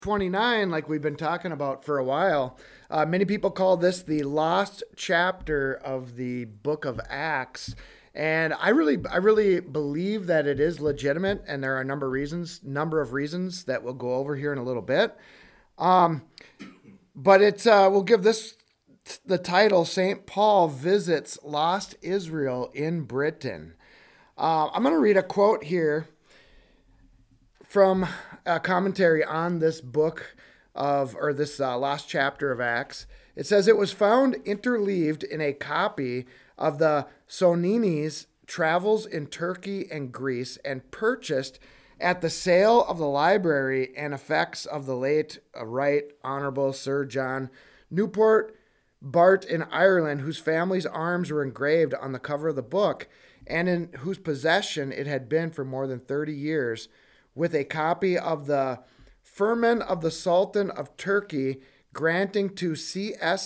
29, like we've been talking about for a while, many people call this the lost chapter of the book of Acts. And I really believe that it is legitimate, and there are a number of reasons that we'll go over here in a little bit. Um, but we'll give this the title: Saint Paul visits lost Israel in Britain. I'm going to read a quote here from a commentary on this book or this last chapter of Acts. It says it was found interleaved in a copy of the Sonini's Travels in Turkey and Greece and purchased at the sale of the library and effects of the late Right Honorable Sir John Newport Bart in Ireland, whose family's arms were engraved on the cover of the book and in whose possession it had been for more than 30 years, with a copy of the Firman of the Sultan of Turkey granting to C.S.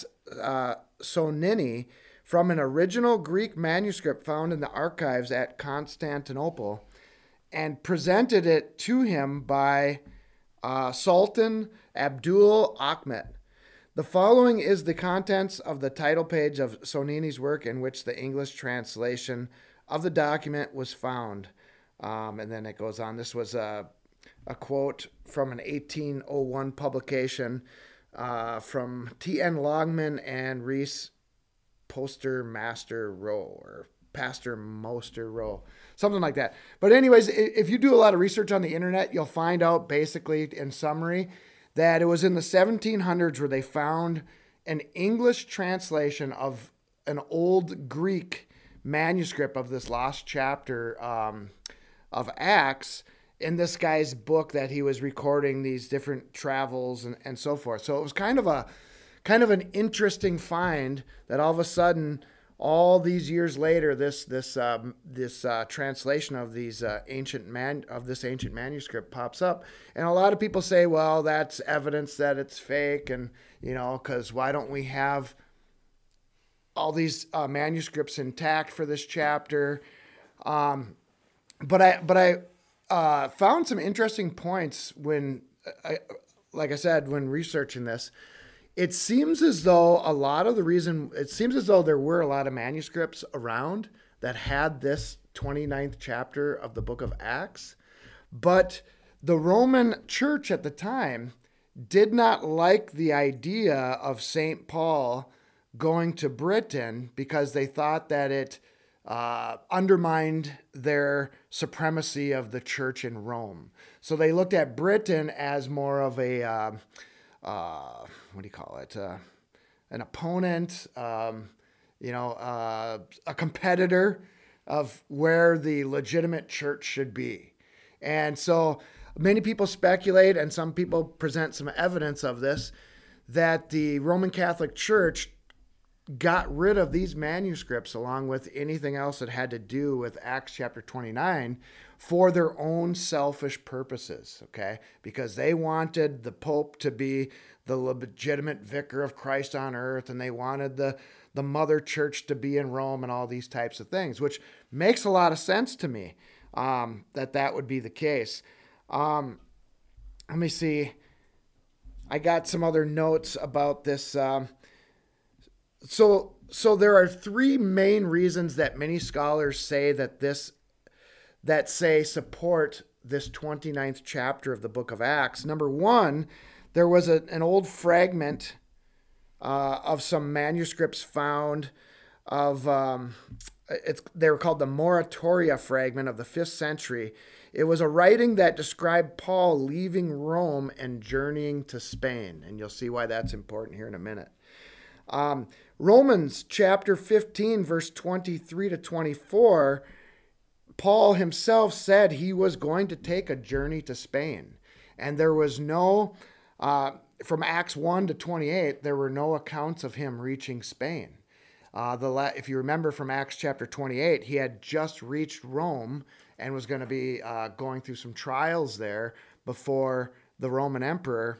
Sonini from an original Greek manuscript found in the archives at Constantinople, and presented it to him by Sultan Abdul Ahmet. The following is the contents of the title page of Sonini's work, in which the English translation of the document was found. And then it goes on. This was a quote from an 1801 publication from T.N. Longman and Reese Poster Master Row, or Pastor Moster Row, something like that. But anyways, if you do a lot of research on the internet, you'll find out basically in summary that it was in the 1700s where they found an English translation of an old Greek manuscript of this lost chapter of Acts in this guy's book that he was recording these different travels and so forth. So it was kind of an interesting find that all of a sudden, all these years later, this translation of these ancient manuscript pops up, and a lot of people say, well, that's evidence that it's fake, and because why don't we have all these manuscripts intact for this chapter? But I found some interesting points like I said, when researching this. It seems as though there were a lot of manuscripts around that had this 29th chapter of the book of Acts, but the Roman church at the time did not like the idea of St. Paul going to Britain because they thought that it undermined their supremacy of the church in Rome. So they looked at Britain as more of a what do you call it? An opponent, a competitor of where the legitimate church should be. And so many people speculate, and some people present some evidence of this, that the Roman Catholic Church got rid of these manuscripts along with anything else that had to do with Acts chapter 29 for their own selfish purposes, okay? Because they wanted the Pope to be the legitimate vicar of Christ on earth, and they wanted the mother church to be in Rome and all these types of things, which makes a lot of sense to me, that would be the case. Let me see. I got some other notes about this. So there are three main reasons that many scholars say that support this 29th chapter of the book of Acts. Number one, there was an old fragment of some manuscripts found of, they were called the Moratoria fragment of the 5th century. It was a writing that described Paul leaving Rome and journeying to Spain. And you'll see why that's important here in a minute. Romans chapter 15, verse 23 to 24, Paul himself said he was going to take a journey to Spain. And there was no, from Acts 1 to 28, there were no accounts of him reaching Spain. If you remember from Acts chapter 28, he had just reached Rome and was going to be going through some trials there before the Roman emperor,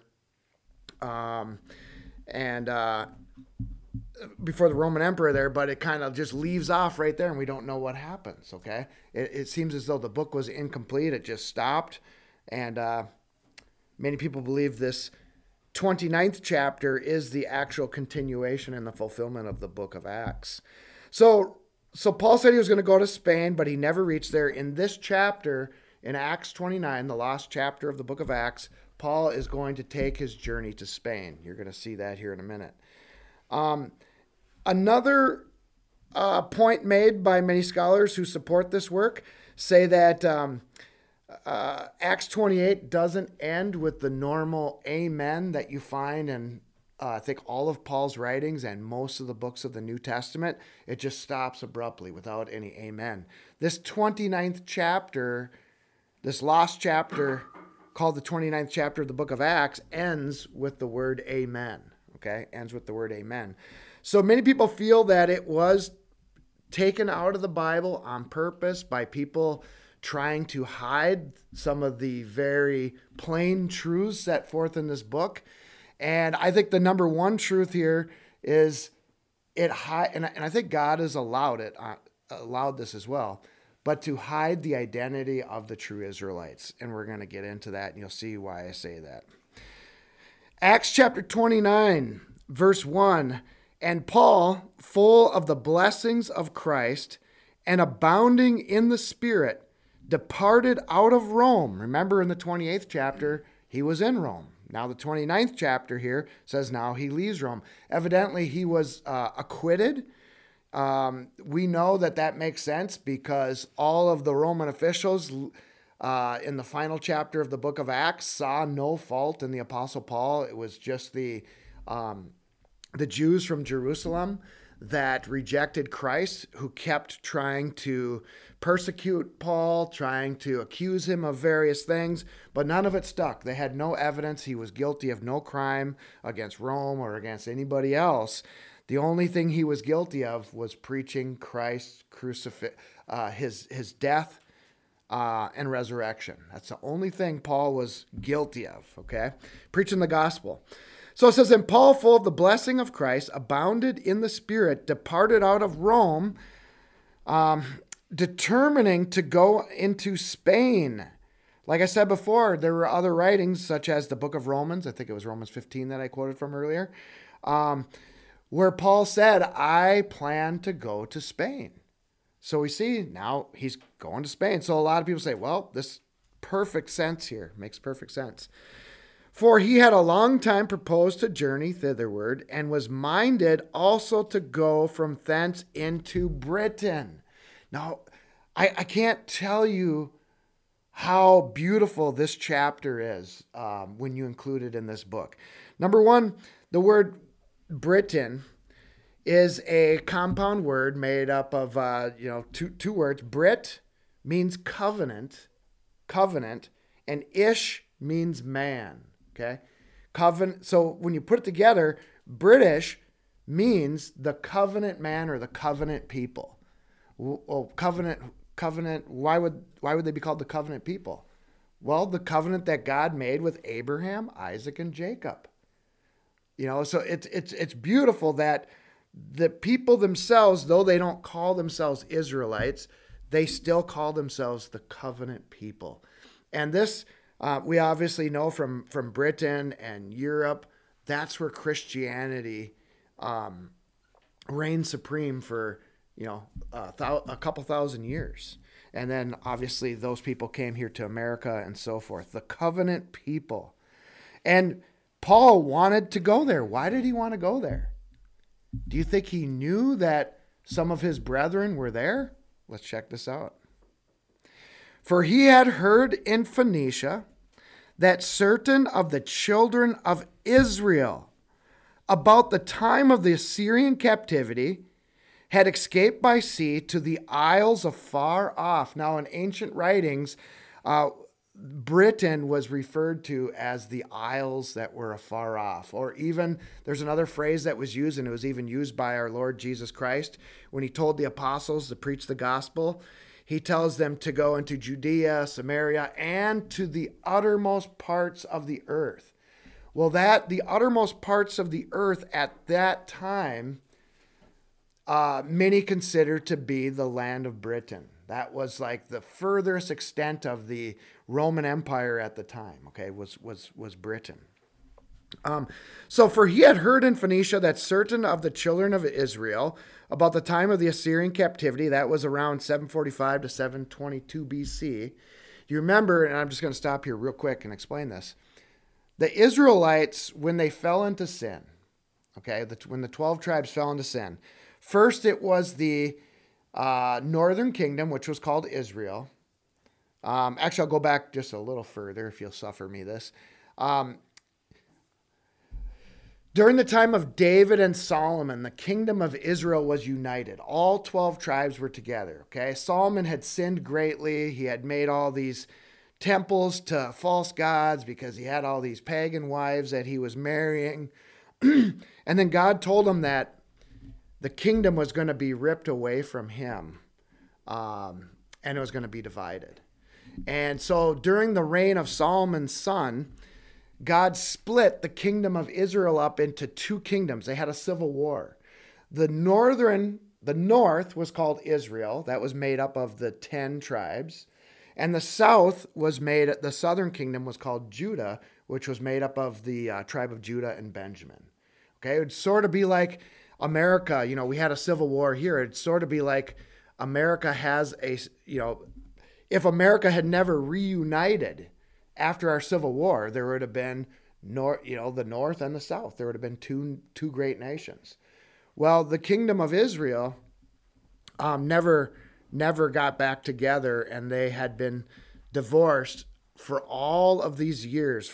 but it kind of just leaves off right there, and we don't know what happens, okay? It seems as though the book was incomplete. It just stopped, and Many people believe this 29th chapter is the actual continuation and the fulfillment of the book of Acts. So Paul said he was going to go to Spain, but he never reached there. In this chapter, in Acts 29, the last chapter of the book of Acts, Paul is going to take his journey to Spain. You're going to see that here in a minute. Another point made by many scholars who support this work say that Acts 28 doesn't end with the normal amen that you find in I think all of Paul's writings and most of the books of the New Testament. It just stops abruptly without any amen. This 29th chapter, this lost chapter called the 29th chapter of the book of Acts, ends with the word amen. Okay, ends with the word amen. So many people feel that it was taken out of the Bible on purpose by people trying to hide some of the very plain truths set forth in this book. And I think the number one truth here is and I think God has allowed this as well, but to hide the identity of the true Israelites. And we're going to get into that, and you'll see why I say that. Acts chapter 29, verse 1, and Paul, full of the blessings of Christ and abounding in the Spirit, departed out of Rome. Remember, in the 28th chapter, he was in Rome. Now the 29th chapter here says now he leaves Rome. Evidently, he was acquitted. We know that makes sense because all of the Roman officials in the final chapter of the book of Acts saw no fault in the Apostle Paul. It was just the Jews from Jerusalem that rejected Christ, who kept trying to persecute Paul, trying to accuse him of various things, but none of it stuck. They had no evidence. He was guilty of no crime against Rome or against anybody else. The only thing he was guilty of was preaching Christ's his death and resurrection. That's the only thing Paul was guilty of, okay? Preaching the gospel. So it says, and Paul, full of the blessing of Christ, abounded in the Spirit, departed out of Rome, determining to go into Spain. Like I said before, there were other writings, such as the book of Romans. I think it was Romans 15 that I quoted from earlier, where Paul said, I plan to go to Spain. So we see now he's going to Spain. So a lot of people say, well, this perfect sense here. Makes perfect sense. For he had a long time proposed to journey thitherward, and was minded also to go from thence into Britain. Now, I can't tell you how beautiful this chapter is when you include it in this book. Number one, the word Britain is a compound word made up of two words. Brit means covenant, and ish means man. Okay, covenant. So when you put it together, British means the covenant man or the covenant people. Oh, covenant. Why would they be called the covenant people? Well, the covenant that God made with Abraham, Isaac, and Jacob. So it's beautiful that the people themselves, though they don't call themselves Israelites, they still call themselves the covenant people. And this, we obviously know from Britain and Europe, that's where Christianity reigned supreme for a couple thousand years. And then obviously those people came here to America and so forth. The covenant people. And Paul wanted to go there. Why did he want to go there? Do you think he knew that some of his brethren were there? Let's check this out. For he had heard in Phoenicia that certain of the children of Israel, about the time of the Assyrian captivity, had escaped by sea to the isles afar off. Now, in ancient writings, Britain was referred to as the isles that were afar off. Or even, there's another phrase that was used, and it was even used by our Lord Jesus Christ when he told the apostles to preach the gospel. He tells them to go into Judea, Samaria, and to the uttermost parts of the earth. Well, the uttermost parts of the earth at that time, many consider to be the land of Britain. That was like the furthest extent of the Roman Empire at the time, okay, was Britain. So for he had heard in Phoenicia that certain of the children of Israel, about the time of the Assyrian captivity, that was around 745 to 722 BC. You remember, and I'm just going to stop here real quick and explain this. The Israelites, when they fell into sin, okay, when the 12 tribes fell into sin, first it was the northern kingdom, which was called Israel. Actually, I'll go back just a little further if you'll suffer me this. During the time of David and Solomon, the kingdom of Israel was united. All 12 tribes were together, okay? Solomon had sinned greatly. He had made all these temples to false gods because he had all these pagan wives that he was marrying. And then God told him that the kingdom was going to be ripped away from him, and it was going to be divided. And so during the reign of Solomon's son, God split the kingdom of Israel up into two kingdoms. They had a civil war. The north was called Israel. That was made up of the 10 tribes. And the the southern kingdom was called Judah, which was made up of the tribe of Judah and Benjamin. Okay, it would sort of be like America. We had a civil war here. It'd sort of be like America has if America had never reunited after our Civil War, there would have been the North and the South. There would have been two great nations. Well, the kingdom of Israel never got back together, and they had been divorced for all of these years.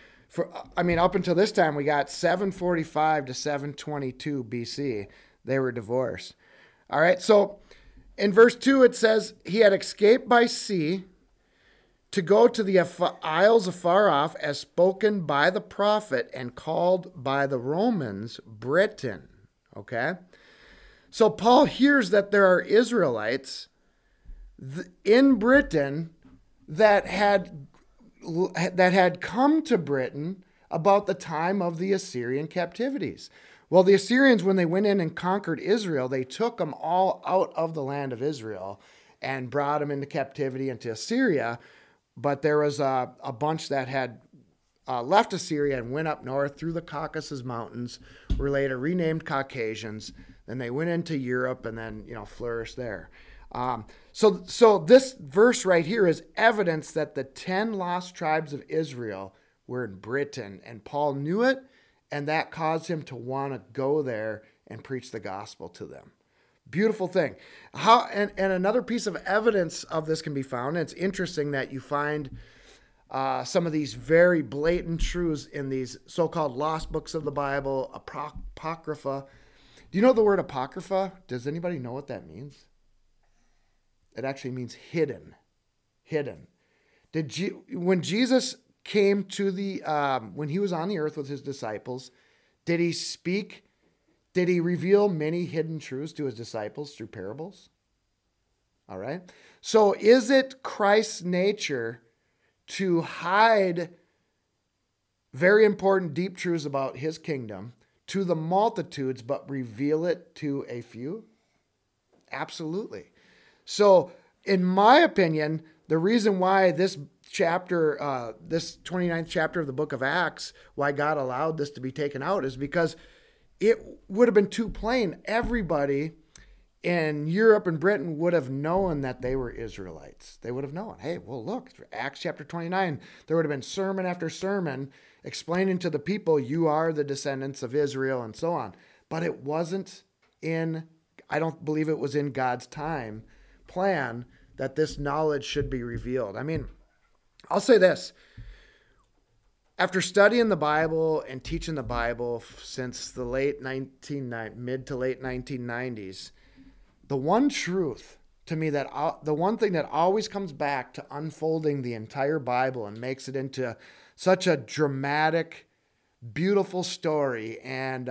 Up until this time, we got 745 to 722 BC. They were divorced. All right, so in verse 2, it says, he had escaped by sea to go to the isles afar off, as spoken by the prophet and called by the Romans Britain. Okay? So Paul hears that there are Israelites in Britain that had come to Britain about the time of the Assyrian captivities. Well, the Assyrians, when they went in and conquered Israel, they took them all out of the land of Israel and brought them into captivity into Assyria. But there was a bunch that had left Assyria and went up north through the Caucasus Mountains, were later renamed Caucasians. Then they went into Europe and then, flourished there. So this verse right here is evidence that the 10 lost tribes of Israel were in Britain, and Paul knew it, and that caused him to want to go there and preach the gospel to them. Beautiful thing. And another piece of evidence of this can be found, and it's interesting that you find some of these very blatant truths in these so-called lost books of the Bible, apocrypha. Do you know the word apocrypha? Does anybody know what that means? It actually means hidden. Hidden. When Jesus came to when he was on the earth with his disciples, did he speak? Did he reveal many hidden truths to his disciples through parables? All right. So is it Christ's nature to hide very important deep truths about his kingdom to the multitudes, but reveal it to a few? Absolutely. So in my opinion, the reason why this chapter, this 29th chapter of the book of Acts, why God allowed this to be taken out is because it would have been too plain. Everybody in Europe and Britain would have known that they were Israelites. They would have known, hey, well, look, Acts chapter 29, there would have been sermon after sermon explaining to the people, you are the descendants of Israel and so on. But it wasn't I don't believe it was in God's plan that this knowledge should be revealed. I'll say this. After studying the Bible and teaching the Bible since the mid to late 1990s, the one truth to me the one thing that always comes back to unfolding the entire Bible and makes it into such a dramatic, beautiful story, and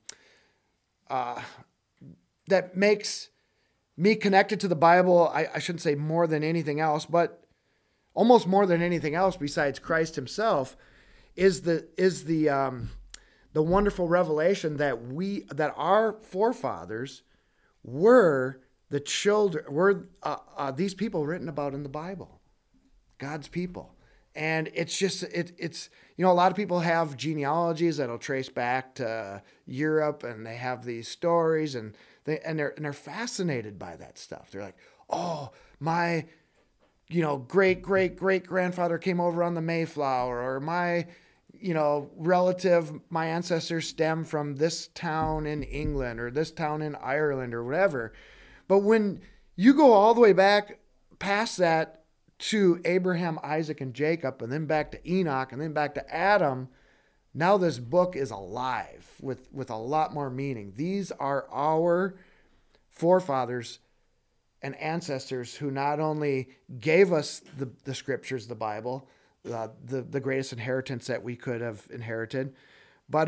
that makes me connected to the Bible, I shouldn't say more than anything else, but almost more than anything else besides Christ himself, is the wonderful revelation that our forefathers were the children, were these people written about in the Bible. God's people. And it's just, it's, a lot of people have genealogies that'll trace back to Europe, and they have these stories, and they're fascinated by that stuff. They're like, oh, my, great, great, great grandfather came over on the Mayflower, or my, relative, my ancestors stem from this town in England or this town in Ireland or whatever. But when you go all the way back past that to Abraham, Isaac, and Jacob, and then back to Enoch, and then back to Adam, now this book is alive with a lot more meaning. These are our forefathers and ancestors who not only gave us the scriptures, the Bible, the greatest inheritance that we could have inherited, but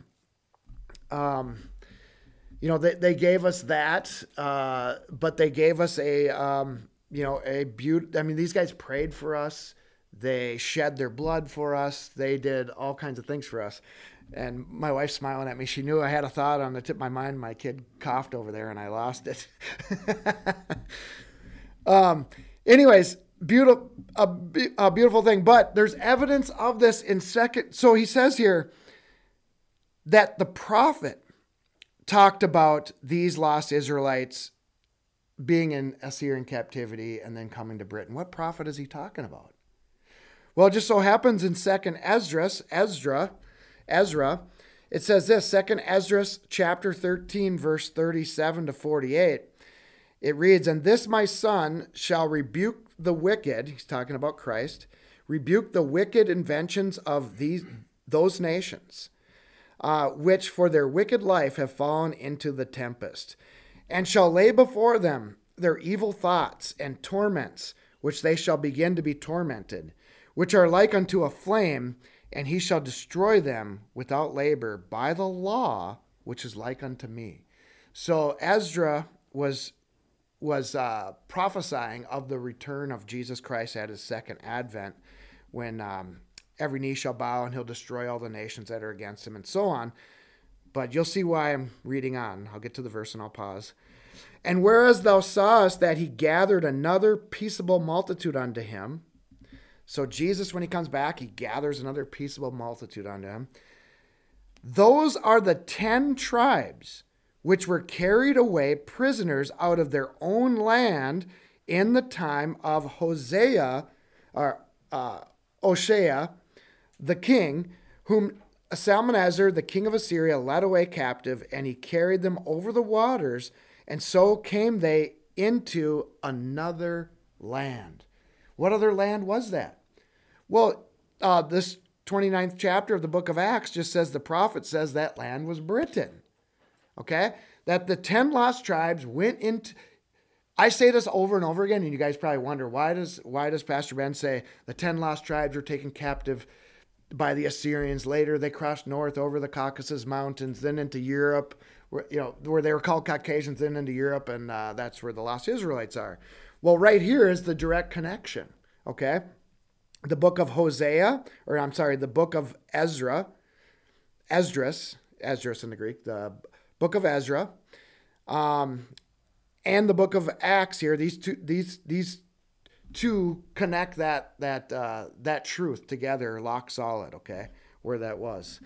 they gave us that, but they gave us a beauty. I mean, these guys prayed for us. They shed their blood for us. They did all kinds of things for us. And my wife's smiling at me. She knew I had a thought on the tip of my mind. My kid coughed over there and I lost it. Anyways, a beautiful thing. But there's evidence of this in second. So he says here that the prophet talked about these lost Israelites being in Assyrian captivity and then coming to Britain. What prophet is he talking about? Well, it just so happens in 2nd Ezra, it says this, 2nd Ezra chapter 13, verse 37 to 48. It reads, "And this my son shall rebuke the wicked," he's talking about Christ, "rebuke the wicked inventions of those nations, which for their wicked life have fallen into the tempest, and shall lay before them their evil thoughts and torments, which they shall begin to be tormented, which are like unto a flame, and he shall destroy them without labor by the law, which is like unto me." So Ezra was prophesying of the return of Jesus Christ at his second advent, when every knee shall bow and he'll destroy all the nations that are against him, and so on. But you'll see why I'm reading on. I'll get to the verse and I'll pause. "And whereas thou sawest that he gathered another peaceable multitude unto him," so Jesus, when he comes back, he gathers another peaceable multitude unto him, "those are the 10 tribes which were carried away prisoners out of their own land in the time of Oshea, the king, whom Salmanasar, the king of Assyria, led away captive, and he carried them over the waters, and so came they into another land." What other land was that? Well, this 29th chapter of the book of Acts just says, the prophet says that land was Britain. Okay? That the 10 lost tribes went into... I say this over and over again, and you guys probably wonder, why does Pastor Ben say the 10 lost tribes were taken captive by the Assyrians? Later, they crossed north over the Caucasus Mountains, then into Europe, where they were called Caucasians, then into Europe, and that's where the lost Israelites are. Well, right here is the direct connection, okay? The book of the book of Esdras in the Greek, the book of Ezra, and the book of Acts here, these two connect that truth together, lock solid, okay, where that was.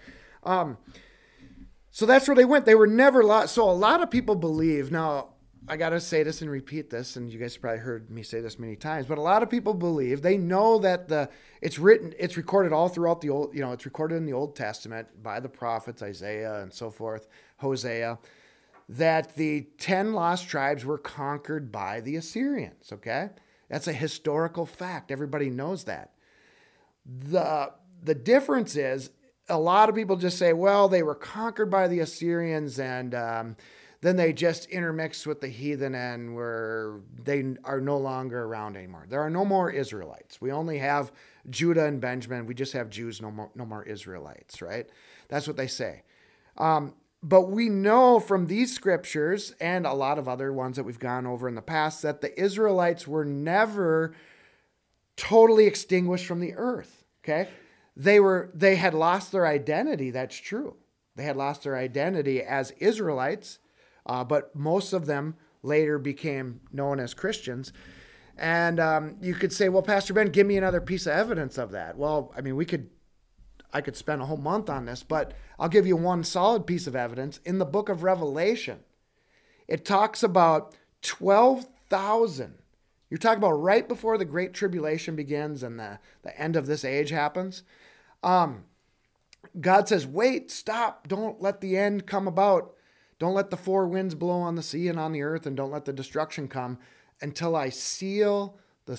So that's where they went. They were never lost. So a lot of people believe, now I got to say this and repeat this, and you guys probably heard me say this many times, but a lot of people believe, they know that it's recorded all throughout the Old, it's recorded in the Old Testament by the prophets, Isaiah and so forth, Hosea, that the 10 lost tribes were conquered by the Assyrians, okay? That's a historical fact. Everybody knows that. The difference is, a lot of people just say, well, they were conquered by the Assyrians, and then they just intermixed with the heathen, and they are no longer around anymore. There are no more Israelites. We only have Judah and Benjamin. We just have Jews, no more Israelites, right? That's what they say. But we know from these scriptures and a lot of other ones that we've gone over in the past that the Israelites were never totally extinguished from the earth, okay? They had lost their identity, that's true. They had lost their identity as Israelites, but most of them later became known as Christians. And you could say, well, Pastor Ben, give me another piece of evidence of that. Well, I mean, I could spend a whole month on this, but I'll give you one solid piece of evidence. In the book of Revelation, it talks about 12,000. You're talking about right before the Great Tribulation begins and the end of this age happens. God says, wait, stop, don't let the end come about. Don't let the four winds blow on the sea and on the earth, and don't let the destruction come until I seal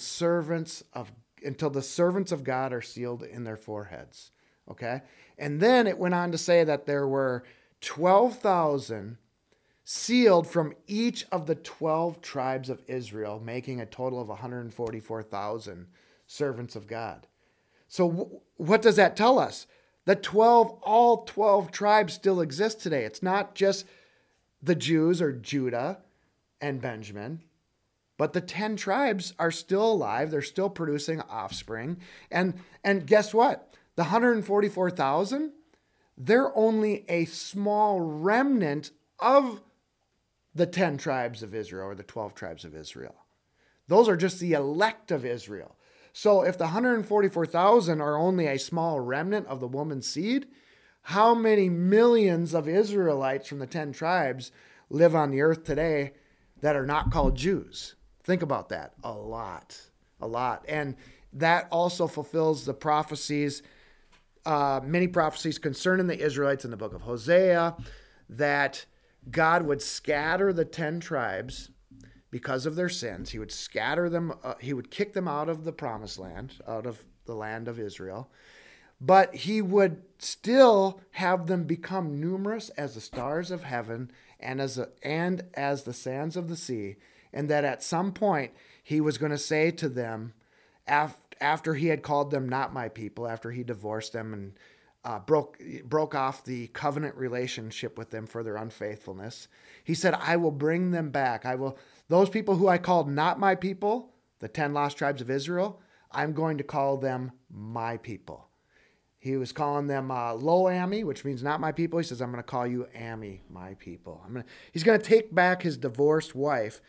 until the servants of God are sealed in their foreheads. Okay? And then it went on to say that there were 12,000 sealed from each of the 12 tribes of Israel, making a total of 144,000 servants of God. So what does that tell us? The all 12 tribes still exist today. It's not just the Jews or Judah and Benjamin, but the 10 tribes are still alive. They're still producing offspring. And guess what? The 144,000, they're only a small remnant of the 10 tribes of Israel or the 12 tribes of Israel. Those are just the elect of Israel. So if the 144,000 are only a small remnant of the woman's seed, how many millions of Israelites from the 10 tribes live on the earth today that are not called Jews? Think about that. A lot. And that also fulfills the prophecies, many prophecies concerning the Israelites in the book of Hosea, that God would scatter the 10 tribes because of their sins. He would scatter them. He would kick them out of the promised land, out of the land of Israel. But he would still have them become numerous as the stars of heaven and as the sands of the sea. And that at some point he was going to say to them, after he had called them not my people, after he divorced them and broke off the covenant relationship with them for their unfaithfulness, he said, I will bring them back. Those people who I called not my people, the 10 lost tribes of Israel, I'm going to call them my people. He was calling them Lo-Ami, which means not my people. He says, I'm going to call you Ami, my people. He's going to take back his divorced wife.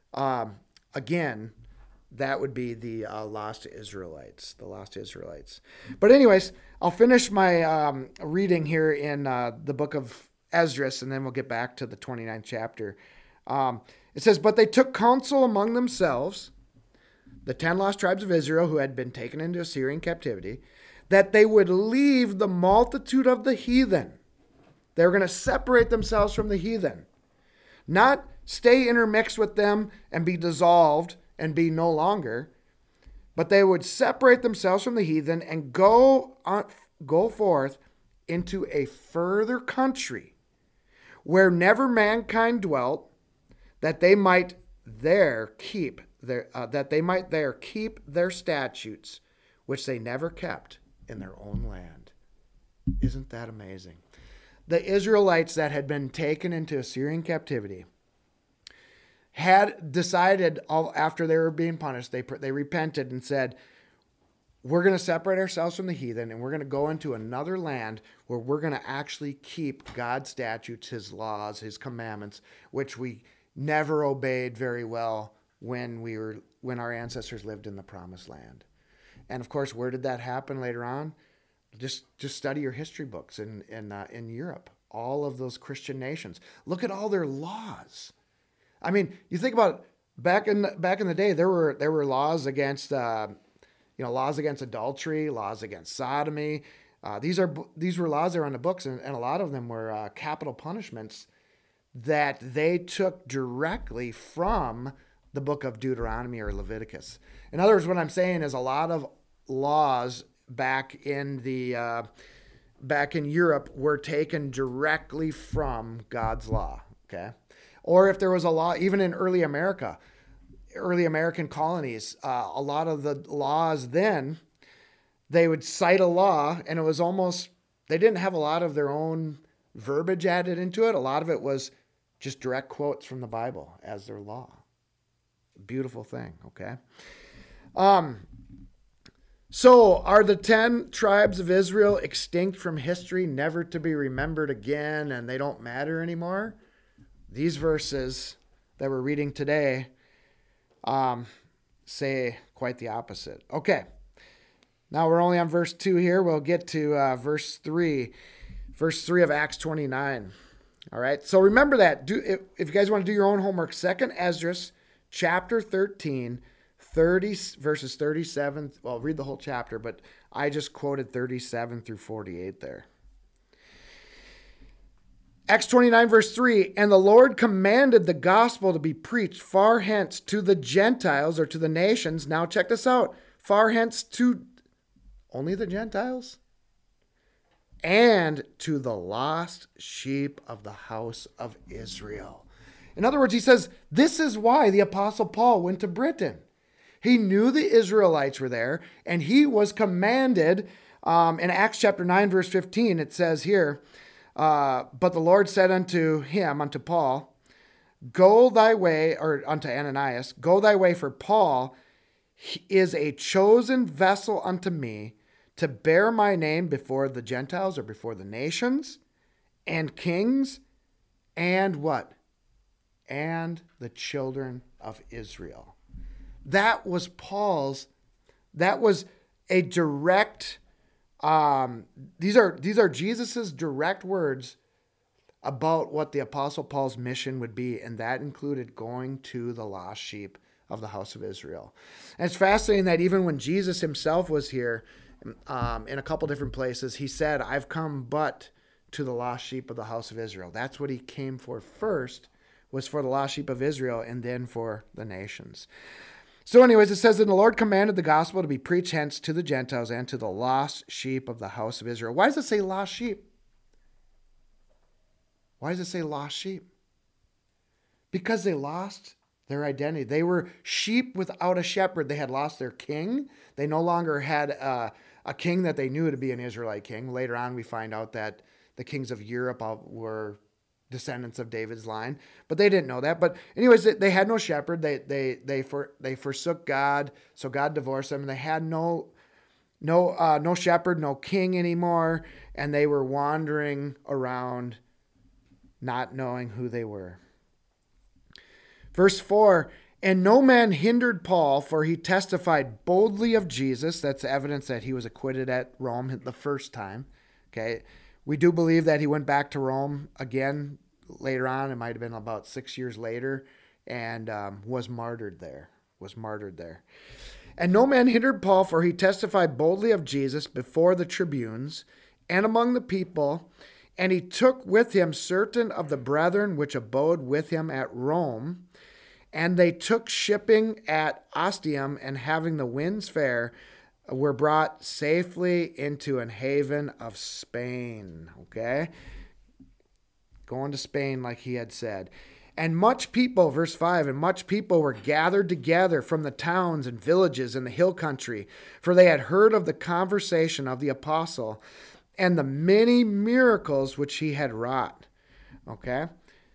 Again, that would be the lost Israelites, But anyways, I'll finish my reading here in the book of Esdras, and then we'll get back to the 29th chapter. It says, but they took counsel among themselves, the 10 lost tribes of Israel who had been taken into Assyrian captivity, that they would leave the multitude of the heathen. They were going to separate themselves from the heathen, not stay intermixed with them and be dissolved and be no longer, but they would separate themselves from the heathen and go forth into a further country where never mankind dwelt, that they might there keep their statutes, which they never kept in their own land. Isn't that amazing? The Israelites that had been taken into Assyrian captivity had decided, after they were being punished, they repented and said, we're going to separate ourselves from the heathen, and we're going to go into another land where we're going to actually keep God's statutes, his laws, his commandments, which we never obeyed very well when our ancestors lived in the promised land. And of course, where did that happen later on? Just study your history books in Europe. All of those Christian nations. Look at all their laws. I mean, you think about back in the day, there were laws against laws against adultery, laws against sodomy. These were laws that were on the books, and a lot of them were capital punishments that they took directly from the book of Deuteronomy or Leviticus. In other words, what I'm saying is a lot of laws back in Europe were taken directly from God's law. Okay. Or if there was a law, even in early American colonies, a lot of the laws then, they would cite a law, and it was almost, they didn't have a lot of their own verbiage added into it. A lot of it was just direct quotes from the Bible as their law. Beautiful thing, okay? So are the 10 tribes of Israel extinct from history, never to be remembered again, and they don't matter anymore? These verses that we're reading today say quite the opposite. Okay, now we're only on verse 2 here. We'll get to verse 3. Verse 3 of Acts 29. All right, so remember that. If you guys want to do your own homework, 2nd Esdras, chapter 13, verses 37. Well, read the whole chapter, but I just quoted 37 through 48 there. Acts 29, verse 3, and the Lord commanded the gospel to be preached far hence to the Gentiles, or to the nations. Now check this out. Far hence to only the Gentiles? And to the lost sheep of the house of Israel. In other words, he says, this is why the Apostle Paul went to Britain. He knew the Israelites were there, and he was commanded, in Acts chapter 9, verse 15, it says here, but the Lord said unto Paul, go thy way, or unto Ananias, go thy way, for Paul is a chosen vessel unto me to bear my name before the Gentiles, or before the nations, and kings, and what? And the children of Israel. That was a direct, these are Jesus's direct words about what the Apostle Paul's mission would be, and that included going to the lost sheep of the house of Israel. And it's fascinating that even when Jesus himself was here, in a couple different places, he said, I've come but to the lost sheep of the house of Israel. That's what he came for first, was for the lost sheep of Israel, and then for the nations. So anyways, it says, and the Lord commanded the gospel to be preached hence to the Gentiles and to the lost sheep of the house of Israel. Why does it say lost sheep? Why does it say lost sheep? Because they lost their identity. They were sheep without a shepherd. They had lost their king. They no longer had a king that they knew to be an Israelite king. Later on, we find out that the kings of Europe were descendants of David's line, but they didn't know that. But anyways, they had no shepherd. They forsook God, so God divorced them, and they had no shepherd, no king anymore, and they were wandering around, not knowing who they were. Verse 4, and no man hindered Paul, for he testified boldly of Jesus. That's evidence that he was acquitted at Rome the first time. Okay, we do believe that he went back to Rome again later on. It might have been about 6 years later, and was martyred there. And no man hindered Paul, for he testified boldly of Jesus before the tribunes and among the people. And he took with him certain of the brethren which abode with him at Rome. And they took shipping at Ostium, and having the winds fair, were brought safely into an haven of Spain. Okay? Going to Spain like he had said. And much people, verse 5, and much people were gathered together from the towns and villages in the hill country, for they had heard of the conversation of the apostle and the many miracles which he had wrought. Okay?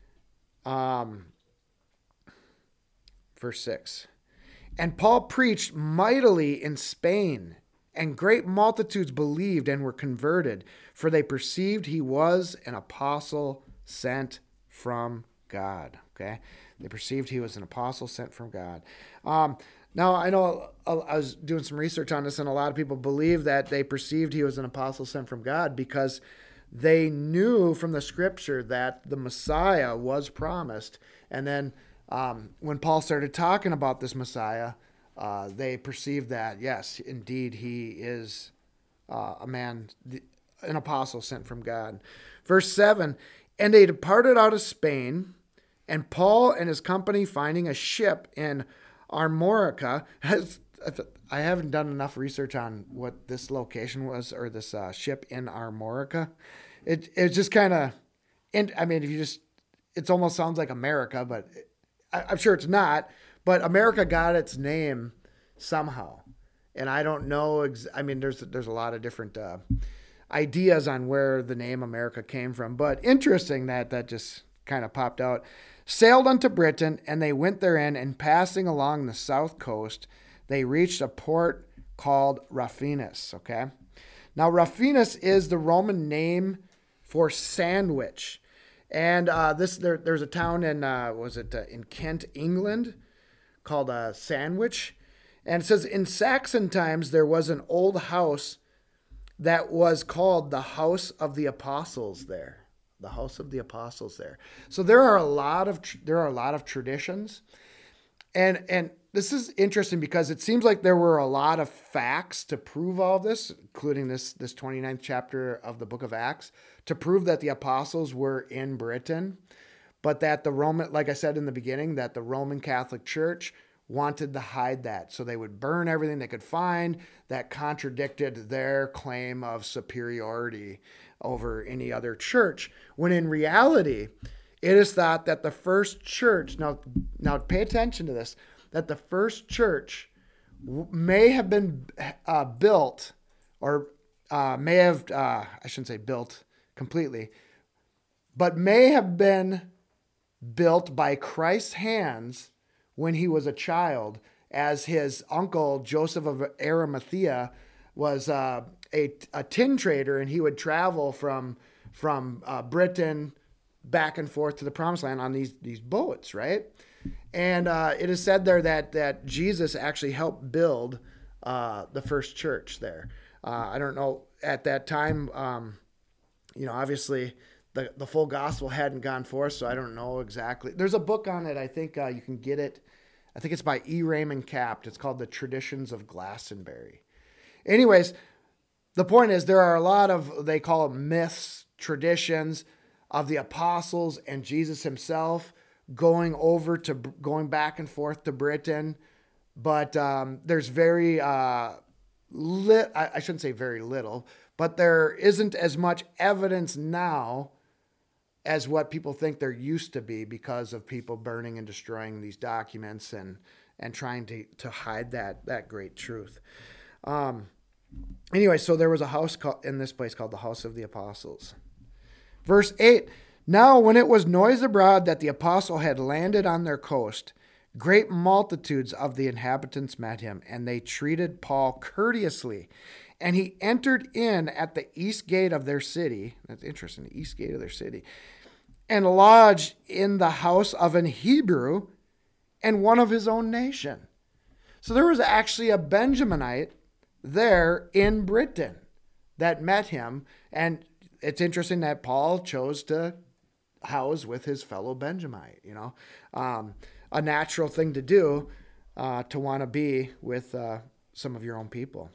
Verse 6. And Paul preached mightily in Spain, and great multitudes believed and were converted, for they perceived he was an apostle sent from God. Okay? They perceived he was an apostle sent from God. Now, I know I was doing some research on this, and a lot of people believe that they perceived he was an apostle sent from God because they knew from the scripture that the Messiah was promised. And then when Paul started talking about this Messiah, they perceived that, yes, indeed, he is an apostle sent from God. Verse 7, and they departed out of Spain, and Paul and his company, finding a ship in Armorica, I haven't done enough research on what this location was, or this ship in Armorica. It just kind of, I mean, it almost sounds like America, but I'm sure it's not. But America got its name somehow, and I don't know. I mean, there's a lot of different ideas on where the name America came from, but interesting that just kind of popped out. Sailed unto Britain, and they went therein, and passing along the south coast, they reached a port called Raphanus. Okay, now Raphanus is the Roman name for sandwich, and there's a town in in Kent, England, called Sandwich, And it says, in Saxon times, there was an old house that was called the House of the Apostles there. The House of the Apostles there. So there are a lot of traditions. And this is interesting because it seems like there were a lot of facts to prove all of this, including this 29th chapter of the book of Acts, to prove that the apostles were in Britain, but that the Roman, like I said in the beginning, that the Roman Catholic Church wanted to hide that. So they would burn everything they could find that contradicted their claim of superiority over any other church, when in reality, it is thought that the first church, now pay attention to this, that the first church may have been built, or may have, I shouldn't say built completely, but may have been built by Christ's hands when he was a child, as his uncle Joseph of Arimathea was a tin trader, and he would travel from Britain back and forth to the Promised Land on these boats, right? And it is said there that Jesus actually helped build the first church there. I don't know at that time. Obviously the full gospel hadn't gone forth, so I don't know exactly. There's a book on it. I think you can get it. I think it's by E. Raymond Capt. It's called The Traditions of Glastonbury. Anyways, the point is there are a lot of, they call them myths, traditions of the apostles and Jesus himself going back and forth to Britain. But there's I shouldn't say very little, but there isn't as much evidence now as what people think there used to be, because of people burning and destroying these documents and trying to hide that great truth. Anyway, so there was a house in this place called the House of the Apostles. Verse 8, now when it was noised abroad that the apostle had landed on their coast, great multitudes of the inhabitants met him, and they treated Paul courteously. And he entered in at the east gate of their city. That's interesting, the east gate of their city. And lodged in the house of an Hebrew and one of his own nation. So there was actually a Benjaminite there in Britain that met him. And it's interesting that Paul chose to house with his fellow Benjamite, a natural thing to do, to want to be with some of your own people.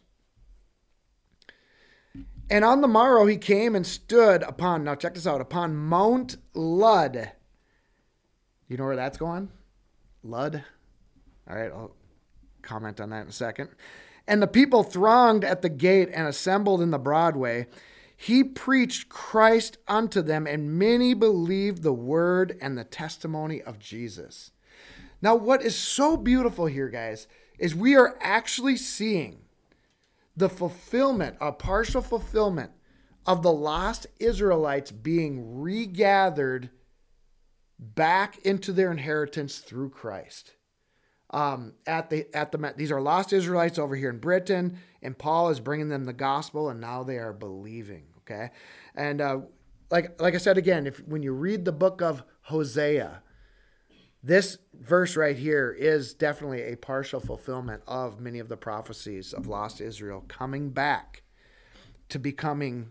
And on the morrow he came and stood upon, now check this out, upon Mount Lud. You know where that's going? Lud? All right, I'll comment on that in a second. And the people thronged at the gate and assembled in the Broadway. He preached Christ unto them, and many believed the word and the testimony of Jesus. Now, what is so beautiful here, guys, is we are actually seeing the fulfillment, a partial fulfillment of the lost Israelites being regathered back into their inheritance through Christ. These are lost Israelites over here in Britain, and Paul is bringing them the gospel, and now they are believing. Okay, and like I said again, when you read the book of Hosea, this verse right here is definitely a partial fulfillment of many of the prophecies of lost Israel coming back into becoming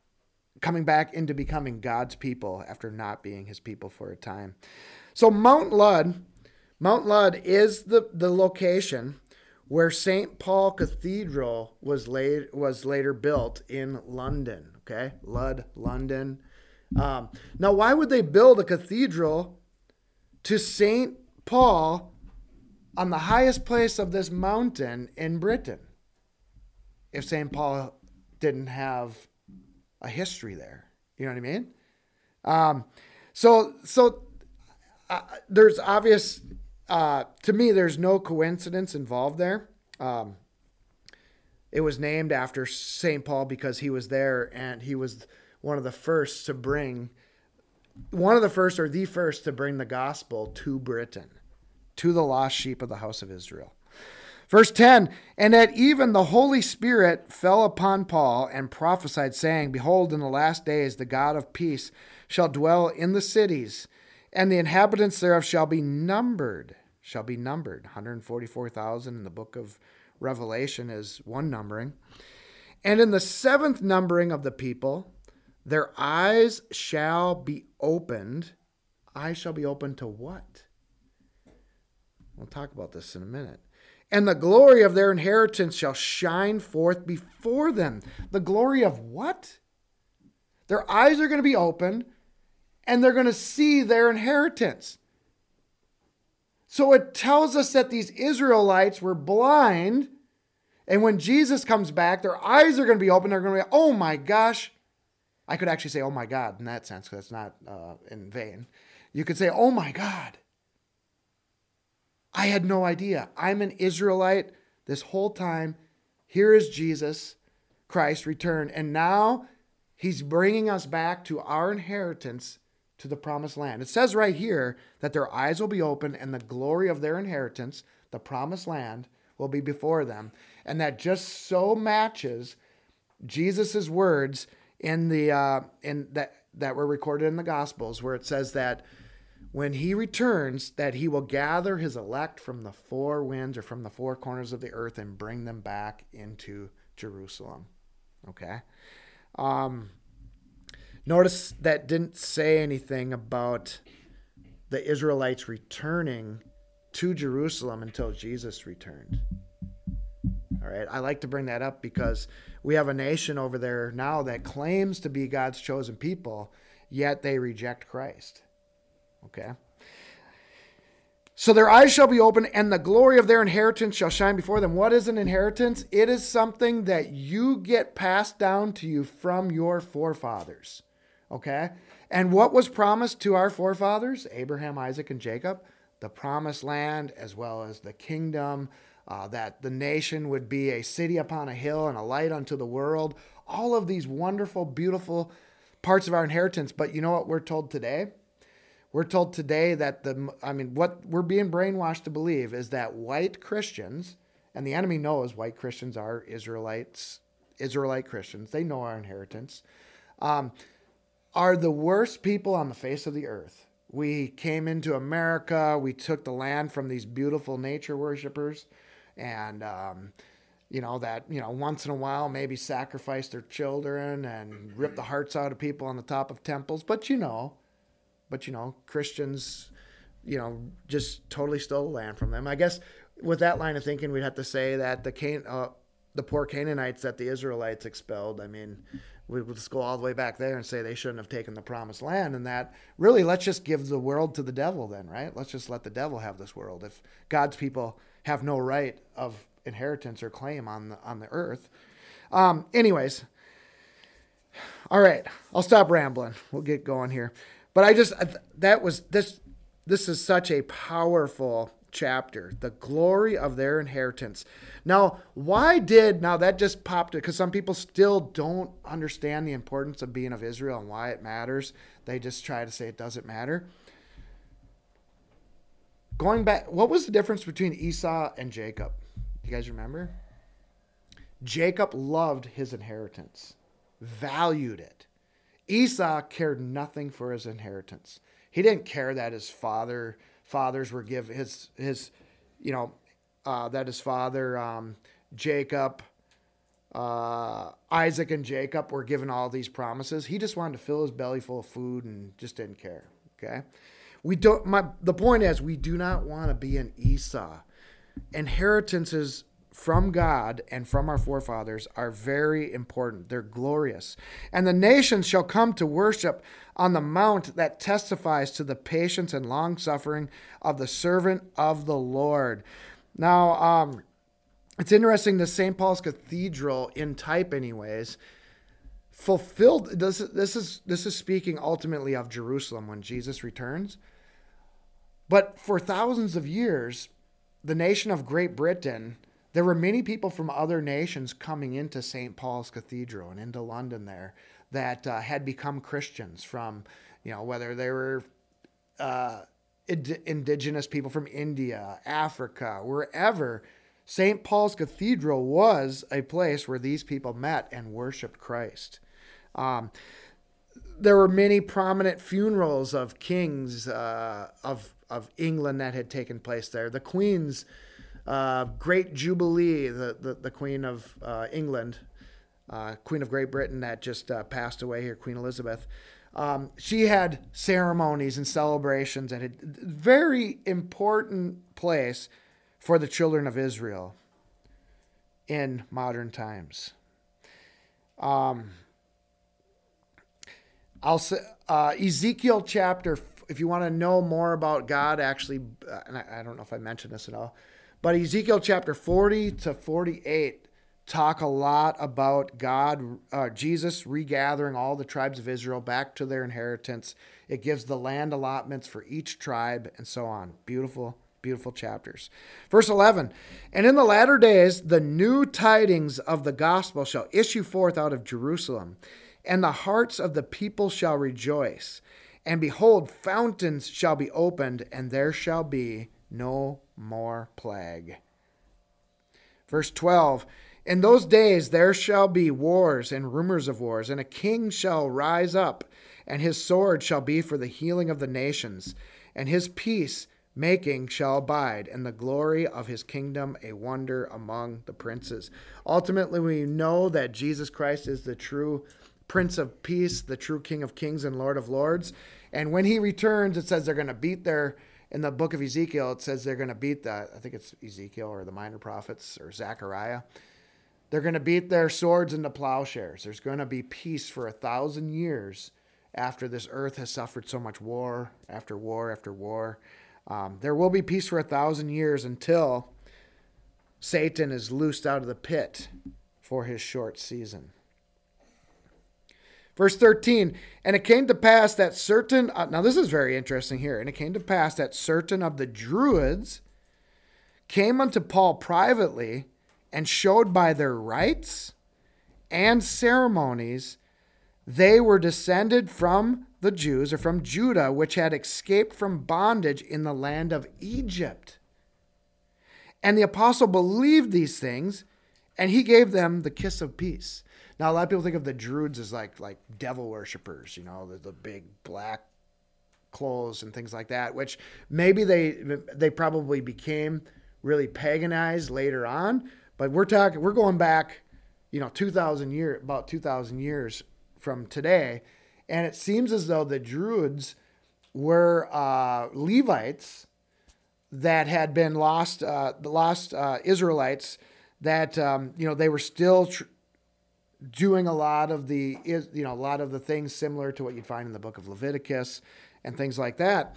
God's people after not being his people for a time. So Mount Lud is the location where St. Paul Cathedral was later built in London. Okay, Lud, London. Now, why would they build a cathedral to St. Paul on the highest place of this mountain in Britain if St. Paul didn't have a history there? You know what I mean? So there's obvious, to me, there's no coincidence involved there. It was named after St. Paul because he was there, and he was one of the first to bring the gospel to Britain, to the lost sheep of the house of Israel. Verse 10, and that even the Holy Spirit fell upon Paul and prophesied, saying, behold, in the last days the God of peace shall dwell in the cities, and the inhabitants thereof shall be numbered, 144,000 in the book of Revelation is one numbering. And in the seventh numbering of the people, their eyes shall be opened. Eyes shall be opened to what? We'll talk about this in a minute. And the glory of their inheritance shall shine forth before them. The glory of what? Their eyes are going to be opened, and they're going to see their inheritance. So it tells us that these Israelites were blind, and when Jesus comes back, their eyes are going to be open. They're going to be, oh my gosh. I could actually say, oh my God, in that sense, because it's not in vain. You could say, oh my God. I had no idea. I'm an Israelite this whole time. Here is Jesus Christ returned. And now he's bringing us back to our inheritance, to the promised land. It says right here that their eyes will be open and the glory of their inheritance, the promised land, will be before them. And that just so matches Jesus's words in that were recorded in the Gospels, where it says that when he returns, that he will gather his elect from the four winds or from the four corners of the earth and bring them back into Jerusalem. Okay. Notice that didn't say anything about the Israelites returning to Jerusalem until Jesus returned. All right. I like to bring that up because we have a nation over there now that claims to be God's chosen people, yet they reject Christ. Okay. So their eyes shall be open and the glory of their inheritance shall shine before them. What is an inheritance? It is something that you get passed down to you from your forefathers. Okay. And what was promised to our forefathers, Abraham, Isaac, and Jacob? The promised land, as well as the kingdom, that the nation would be a city upon a hill and a light unto the world. All of these wonderful, beautiful parts of our inheritance. But you know what we're told today? We're told today that what we're being brainwashed to believe is that white Christians, and the enemy knows white Christians are Israelite Christians. They know our inheritance, are the worst people on the face of the earth. We came into America. We took the land from these beautiful nature worshipers, and once in a while maybe sacrifice their children and rip the hearts out of people on the top of temples. But Christians, just totally stole the land from them. I guess with that line of thinking, we'd have to say that the poor Canaanites that the Israelites expelled, we would just go all the way back there and say they shouldn't have taken the promised land, and that really, let's just give the world to the devil then, right? Let's just let the devil have this world. If God's people have no right of inheritance or claim on the earth. Anyways, all right, I'll stop rambling. We'll get going here. But this is such a powerful chapter, the glory of their inheritance. Now, that just popped it, because some people still don't understand the importance of being of Israel and why it matters. They just try to say it doesn't matter. Going back, what was the difference between Esau and Jacob? You guys remember? Jacob loved his inheritance, valued it. Esau cared nothing for his inheritance. He didn't care that his fathers were given that his father Jacob, Isaac and Jacob were given all these promises. He just wanted to fill his belly full of food and just didn't care. Okay, the point is, we do not want to be an Esau. Inheritances from God and from our forefathers are very important. They're glorious. And the nations shall come to worship on the mount that testifies to the patience and long suffering of the servant of the Lord. Now, it's interesting, the St. Paul's Cathedral, in type anyways, fulfilled, this is speaking ultimately of Jerusalem when Jesus returns. But for thousands of years, the nation of Great Britain, there were many people from other nations coming into St. Paul's Cathedral and into London there that had become Christians from, whether they were indigenous people from India, Africa, wherever. St. Paul's Cathedral was a place where these people met and worshiped Christ. There were many prominent funerals of kings of England that had taken place there. The Queen's Great Jubilee, the Queen of England, Queen of Great Britain that just passed away here, Queen Elizabeth. She had ceremonies and celebrations at a very important place for the children of Israel in modern times. I'll say Ezekiel chapter. If you want to know more about God, actually, and I don't know if I mentioned this at all, but Ezekiel chapter 40 to 48 talk a lot about God, Jesus regathering all the tribes of Israel back to their inheritance. It gives the land allotments for each tribe and so on. Beautiful, beautiful chapters. Verse 11, and in the latter days, the new tidings of the gospel shall issue forth out of Jerusalem, and the hearts of the people shall rejoice. And behold, fountains shall be opened, and there shall be no more plague. Verse 12, in those days there shall be wars and rumors of wars, and a king shall rise up, and his sword shall be for the healing of the nations, and his peace making shall abide, and the glory of his kingdom a wonder among the princes. Ultimately, we know that Jesus Christ is the true Prince of Peace, the true King of Kings and Lord of Lords. And when he returns, it says they're going to beat in the book of Ezekiel, it says they're going to beat I think it's Ezekiel or the minor prophets or Zechariah. They're going to beat their swords into plowshares. There's going to be peace for 1,000 years after this earth has suffered so much war after war after war. There will be peace for 1,000 years until Satan is loosed out of the pit for his short season. Verse 13, and it came to pass that certain, now this is very interesting here, and it came to pass that certain of the Druids came unto Paul privately and showed by their rites and ceremonies they were descended from the Jews, or from Judah, which had escaped from bondage in the land of Egypt. And the apostle believed these things, and he gave them the kiss of peace. Now, a lot of people think of the Druids as like devil worshippers, the big black clothes and things like that, which maybe they probably became really paganized later on. But we're going back, 2,000 years from today, and it seems as though the Druids were Levites that had been lost Israelites that they were still doing a lot of the things similar to what you'd find in the book of Leviticus and things like that.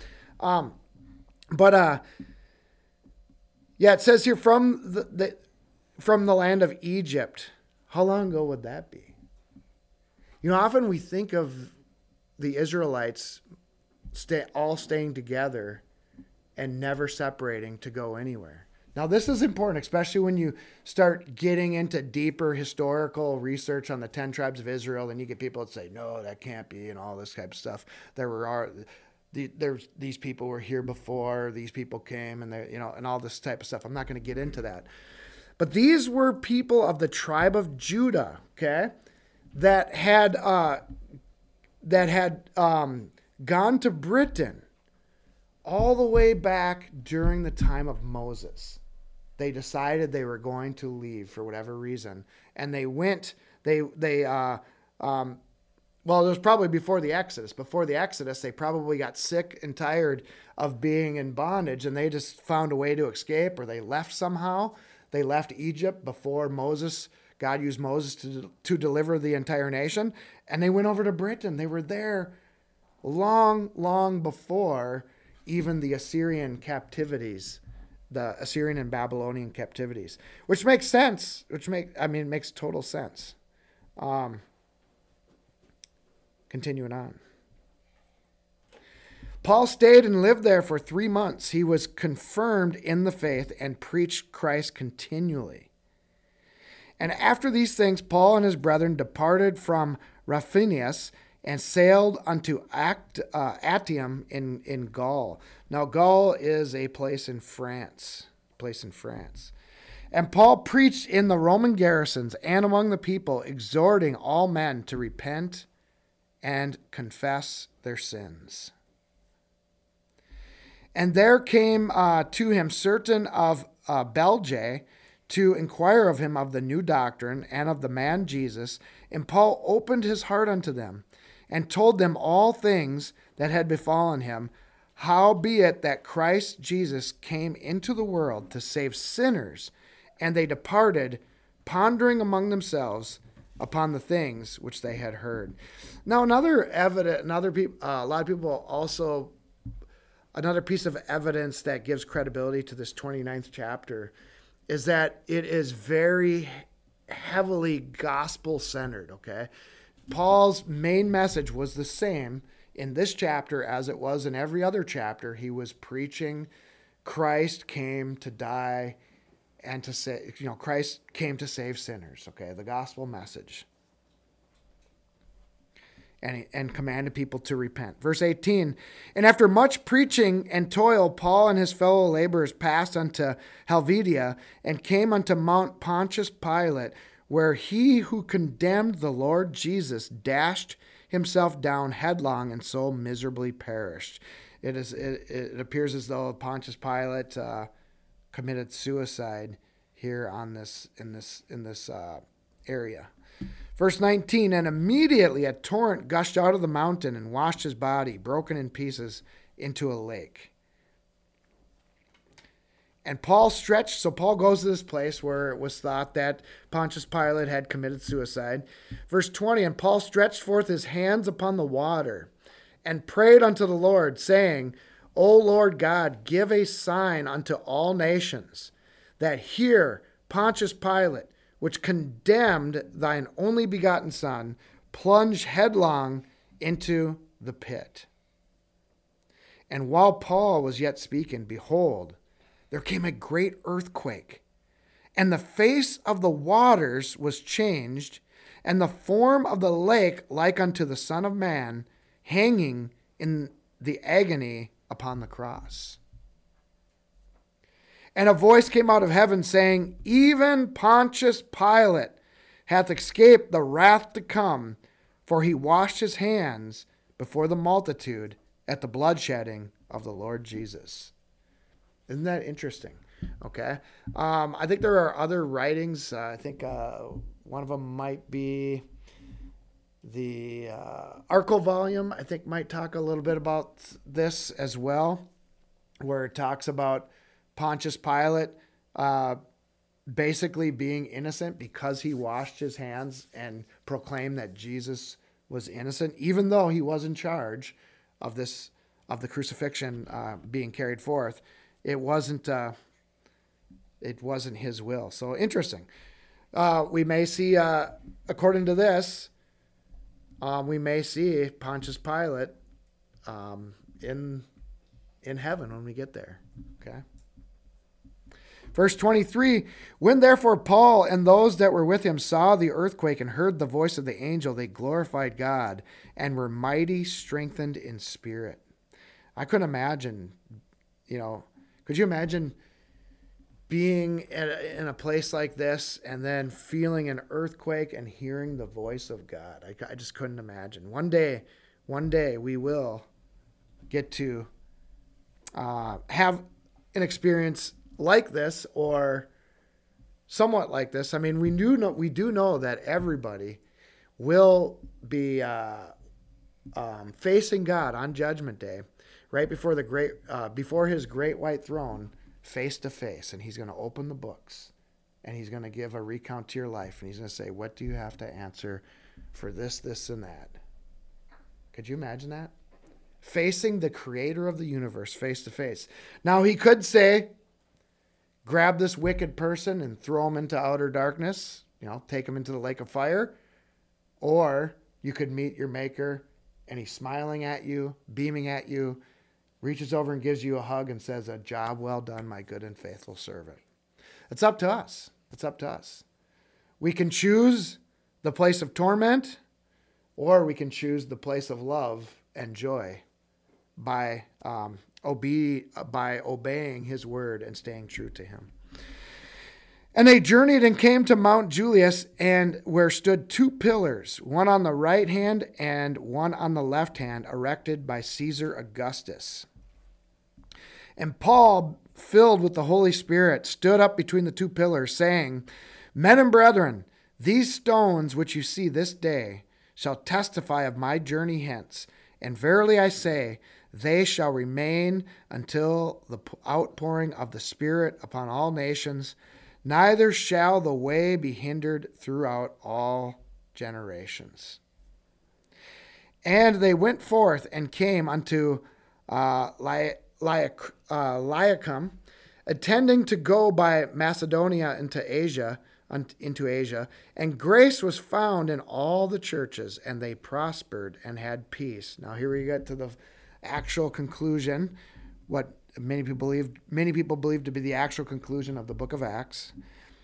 It says here from the land of Egypt. How long ago would that be? Often we think of the Israelites all staying together and never separating to go anywhere. Now, this is important, especially when you start getting into deeper historical research on the 10 tribes of Israel. Then you get people that say, no, that can't be, and all this type of stuff. These people were here before, these people came, and and all this type of stuff. I'm not going to get into that. But these were people of the tribe of Judah, okay, that had gone to Britain all the way back during the time of Moses. They decided they were going to leave for whatever reason, and they went. It was probably before the Exodus. Before the Exodus, they probably got sick and tired of being in bondage, and they just found a way to escape, or they left somehow. They left Egypt before Moses. God used Moses to deliver the entire nation, and they went over to Britain. They were there long, long before even the Assyrian captivities, the Assyrian and Babylonian captivities, which makes sense. It makes total sense. Continuing on. Paul stayed and lived there for 3 months. He was confirmed in the faith and preached Christ continually. And after these things, Paul and his brethren departed from Raphanus and sailed unto Actium in Gaul. Now, Gaul is a place in France. And Paul preached in the Roman garrisons and among the people, exhorting all men to repent and confess their sins. And there came to him certain of Belgae to inquire of him of the new doctrine and of the man Jesus. And Paul opened his heart unto them and told them all things that had befallen him, howbeit that Christ Jesus came into the world to save sinners. And they departed, pondering among themselves upon the things which they had heard. Now, another piece of evidence that gives credibility to this 29th chapter is that it is very heavily gospel-centered, okay? Paul's main message was the same in this chapter as it was in every other chapter. He was preaching Christ came to die and to say, Christ came to save sinners, okay? The gospel message. And commanded people to repent. Verse 18, and after much preaching and toil, Paul and his fellow laborers passed unto Helvetia and came unto Mount Pontius Pilate, where he who condemned the Lord Jesus dashed himself down headlong and so miserably perished. It appears as though Pontius Pilate committed suicide here in this area. Verse 19, and immediately a torrent gushed out of the mountain and washed his body, broken in pieces, into a lake. And Paul goes to this place where it was thought that Pontius Pilate had committed suicide. Verse 20, and Paul stretched forth his hands upon the water and prayed unto the Lord, saying, O Lord God, give a sign unto all nations, that here Pontius Pilate, which condemned thine only begotten Son, plunged headlong into the pit. And while Paul was yet speaking, behold, there came a great earthquake, and the face of the waters was changed, and the form of the lake like unto the Son of Man, hanging in the agony upon the cross. And a voice came out of heaven saying, even Pontius Pilate hath escaped the wrath to come, for he washed his hands before the multitude at the bloodshedding of the Lord Jesus. Isn't that interesting? Okay. I think there are other writings. I think one of them might be the Arco volume. I think might talk a little bit about this as well, where it talks about Pontius Pilate basically being innocent because he washed his hands and proclaimed that Jesus was innocent, even though he was in charge of the crucifixion being carried forth. It wasn't his will. So interesting. We may see, according to this, we may see Pontius Pilate in heaven when we get there. Okay. Verse 23, when therefore Paul and those that were with him saw the earthquake and heard the voice of the angel, they glorified God and were mighty strengthened in spirit. I couldn't imagine, could you imagine being in a place like this and then feeling an earthquake and hearing the voice of God? I just couldn't imagine. One day we will get to have an experience like this or somewhat like this. I mean, we do know that everybody will be facing God on Judgment Day, right before before his great white throne, face to face, and he's going to open the books and he's going to give a recount to your life, and he's going to say, what do you have to answer for this, this, and that? Could you imagine that? Facing the creator of the universe face to face. Now, he could say, grab this wicked person and throw him into outer darkness, take him into the lake of fire. Or you could meet your maker and he's smiling at you, beaming at you, reaches over and gives you a hug and says, a job well done, my good and faithful servant. It's up to us. It's up to us. We can choose the place of torment, or we can choose the place of love and joy by obeying his word and staying true to him. And they journeyed and came to Mount Julius, and where stood two pillars, one on the right hand and one on the left hand, erected by Caesar Augustus. And Paul, filled with the Holy Spirit, stood up between the two pillars, saying, Men and brethren, these stones which you see this day shall testify of my journey hence. And verily I say, they shall remain until the outpouring of the Spirit upon all nations. Neither shall the way be hindered throughout all generations. And they went forth and came unto Liacum, intending to go by Macedonia into Asia, and grace was found in all the churches, and they prospered and had peace. Now here we get to the actual conclusion, what many people believe to be the actual conclusion of the book of Acts.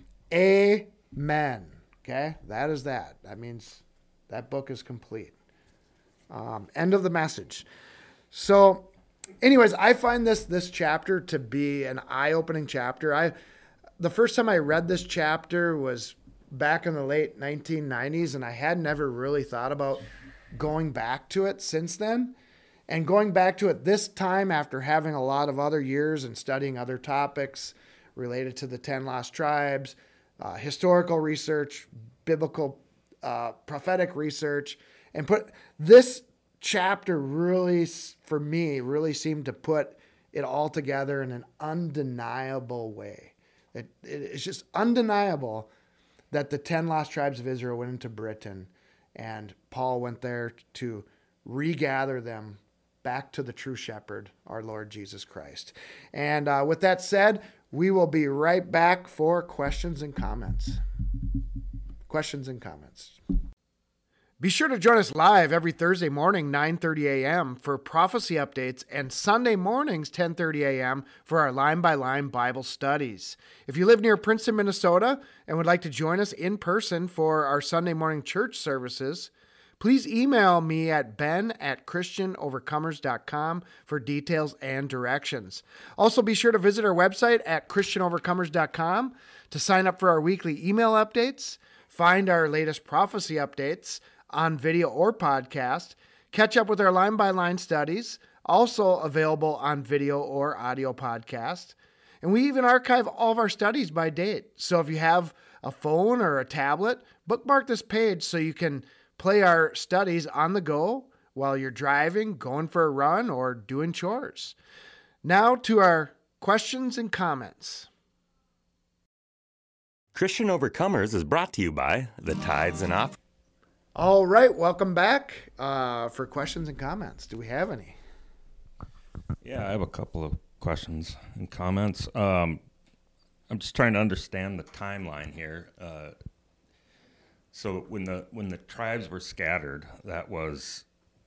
Amen. Okay, that is that. That means that book is complete. End of the message. So, anyways, I find this chapter to be an eye-opening chapter. The first time I read this chapter was back in the late 1990s, and I had never really thought about going back to it since then. And going back to it this time after having a lot of other years and studying other topics related to the 10 lost tribes, historical research, biblical prophetic research, and put this chapter really, for me, really seemed to put it all together in an undeniable way. It's just undeniable that the 10 lost tribes of Israel went into Britain, and Paul went there to regather them back to the true shepherd, our Lord Jesus Christ. And with that said, we will be right back for questions and comments. Questions and comments. Be sure to join us live every Thursday morning, 9:30 a.m. for prophecy updates, and Sunday mornings, 10:30 a.m. for our line-by-line Bible studies. If you live near Princeton, Minnesota, and would like to join us in person for our Sunday morning church services, please email me at ben@christianovercomers.com for details and directions. Also, be sure to visit our website at christianovercomers.com to sign up for our weekly email updates, find our latest prophecy updates on video or podcast, catch up with our line-by-line studies, also available on video or audio podcast. And we even archive all of our studies by date. So if you have a phone or a tablet, bookmark this page so you can play our studies on the go while you're driving, going for a run, or doing chores. Now to our questions and comments. Christian Overcomers is brought to you by the Tithes and Offerings. All right, welcome back for questions and comments. Do we have any? Yeah, I have a couple of questions and comments. I'm just trying to understand the timeline here. So when the tribes were scattered, that was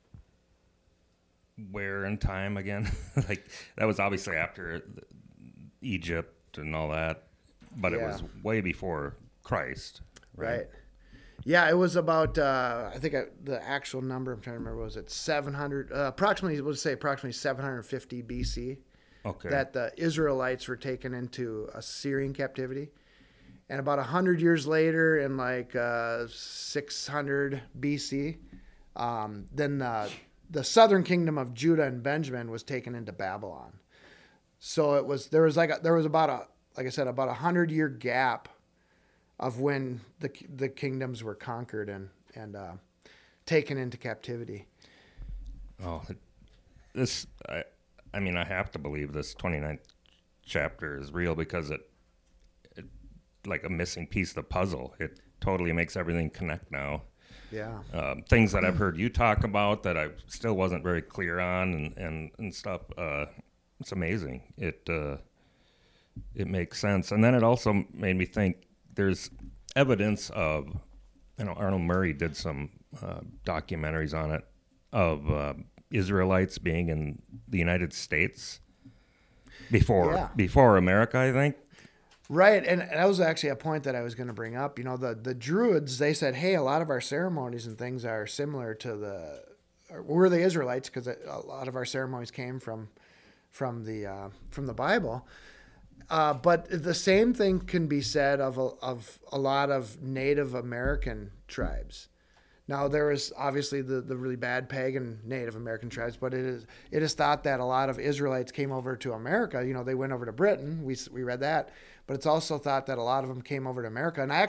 where in time again? Like that was obviously after Egypt and all that, but it was way before Christ, right? Yeah, it was about I think the actual number I'm trying to remember was it 700 approximately 750 BC. Okay. That the Israelites were taken into Assyrian captivity. And about 100 years later, in like 600 BC, then the southern kingdom of Judah and Benjamin was taken into Babylon. So there was about a 100-year gap of when the kingdoms were conquered and taken into captivity. Oh, I have to believe this 29th chapter is real because it like a missing piece of the puzzle. It totally makes everything connect now. Yeah. Things that I've heard you talk about that I still wasn't very clear on and stuff. It's amazing. It makes sense. And then it also made me think there's evidence of, Arnold Murray did some documentaries on it of Israelites being in the United States before America, I think. Right, and that was actually a point that I was going to bring up. The Druids, they said, hey, a lot of our ceremonies and things are similar to we're the Israelites because a lot of our ceremonies came from the Bible. But the same thing can be said of a lot of Native American tribes. Now there is obviously the really bad pagan Native American tribes, but it is thought that a lot of Israelites came over to America. You know, they went over to Britain. We read that, but it's also thought that a lot of them came over to America. And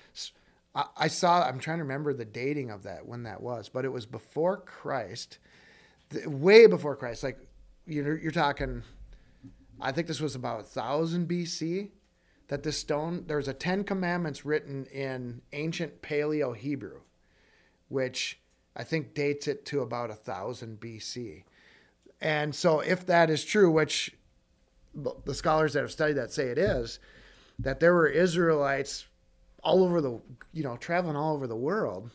I saw. I'm trying to remember the dating of that, when that was, but it was before Christ, way before Christ. Like you're talking. I think this was about 1000 BC. That this stone, there's a 10 Commandments written in ancient Paleo Hebrew, which I think dates it to about 1000 BC. And so if that is true, which the scholars that have studied that say it is, that there were Israelites all over traveling all over the world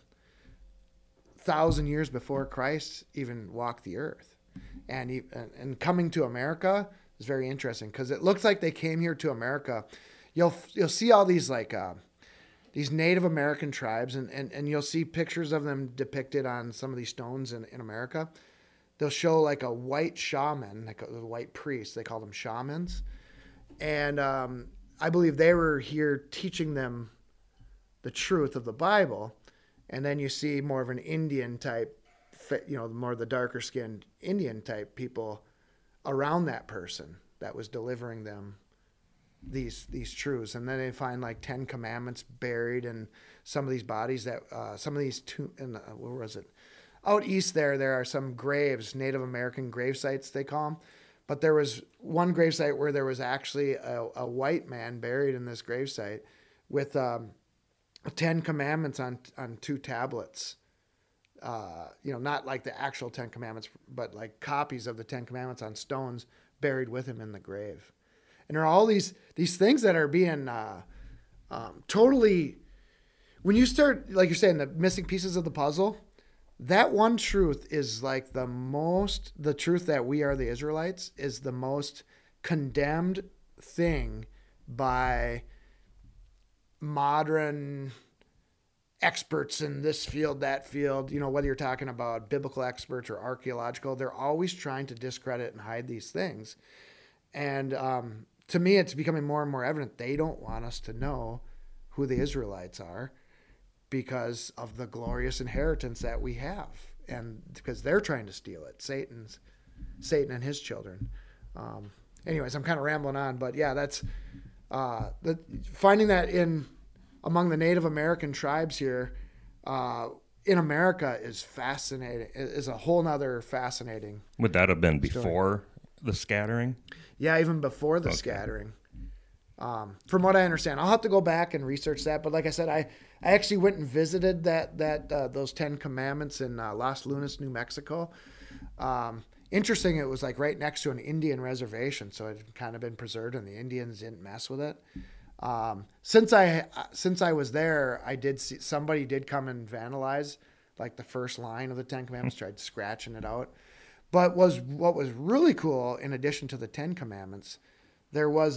1,000 years before Christ even walked the earth. And coming to America is very interesting because it looks like they came here to America. You'll see all these these Native American tribes, and you'll see pictures of them depicted on some of these stones in America. They'll show like a white shaman, like a white priest. They call them shamans. And I believe they were here teaching them the truth of the Bible. And then you see more of an Indian type, more of the darker skinned Indian type people around that person that was delivering them these truths. And then they find like 10 Commandments buried in some of these bodies that some of these where was it, out east there are some graves, Native American grave sites they call them, but there was one grave site where there was actually a white man buried in this grave site with 10 Commandments on 2 tablets, not like the actual 10 Commandments, but like copies of the 10 Commandments on stones buried with him in the grave. And there are all these things that are being totally, when you start, like you're saying, the missing pieces of the puzzle, that one truth is like the truth that we are the Israelites is the most condemned thing by modern experts in this field, that field, whether you're talking about biblical experts or archaeological, they're always trying to discredit and hide these things. And to me, it's becoming more and more evident they don't want us to know who the Israelites are because of the glorious inheritance that we have, and because they're trying to steal it. Satan and his children. Anyways, I'm kind of rambling on, but yeah, that's finding that among the Native American tribes here in America is fascinating. Is a whole nother fascinating. Would that have been before story. The scattering? Yeah, even before the scattering. From what I understand, I'll have to go back and research that. But like I said, I actually went and visited those 10 Commandments in Los Lunas, New Mexico. Interesting, it was like right next to an Indian reservation, so it had kind of been preserved, and the Indians didn't mess with it. Since I was there, I did see somebody did come and vandalize like the first line of the 10 Commandments, tried scratching it out. But what was really cool, in addition to the 10 Commandments, there was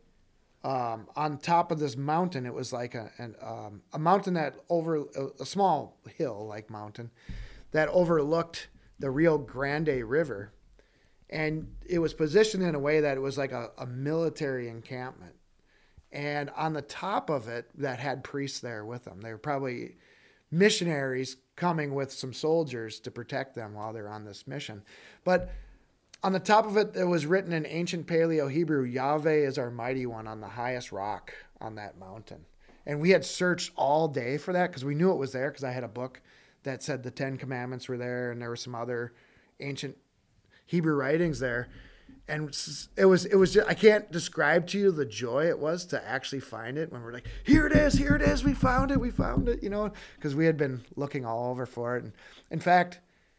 on top of this mountain, it was like a mountain that over a small hill like mountain that overlooked the Rio Grande River. And it was positioned in a way that it was like a military encampment. And on the top of it, that had priests there with them. They were probably missionaries coming with some soldiers to protect them while they're on this mission. But on the top of it, it was written in ancient Paleo Hebrew, Yahweh is our mighty one on the highest rock on that mountain. And we had searched all day for that because we knew it was there, because I had a book that said the 10 Commandments were there, and there were some other ancient Hebrew writings there. And it was just, I can't describe to you the joy it was to actually find it when we're like, here it is, we found it, because we had been looking all over for it. And in fact,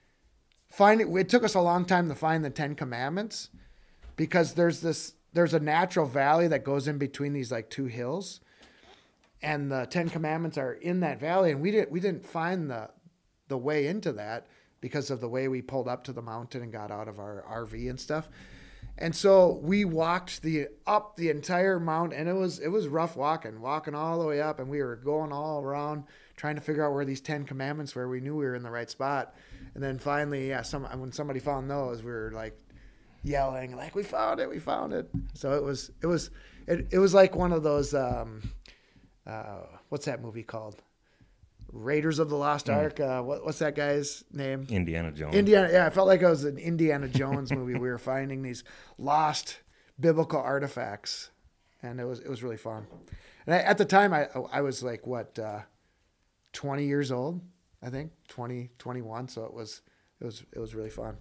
it took us a long time to find the 10 Commandments, because there's a natural valley that goes in between these like 2 hills, and the 10 Commandments are in that valley, and we didn't find the way into that because of the way we pulled up to the mountain and got out of our RV and stuff. And so we walked up the entire mountain, and it was rough walking all the way up, and we were going all around trying to figure out where these 10 Commandments were. We knew we were in the right spot. And then finally, when somebody found those, we were like yelling, like, we found it. So it was like one of those, what's that movie called? Raiders of the Lost Ark. What's that guy's name? Indiana Jones. Indiana. Yeah, I felt like it was an Indiana Jones movie. We were finding these lost biblical artifacts, and it was really fun. And at the time, I was like 20 years old, I think 20, 21. So it was really fun.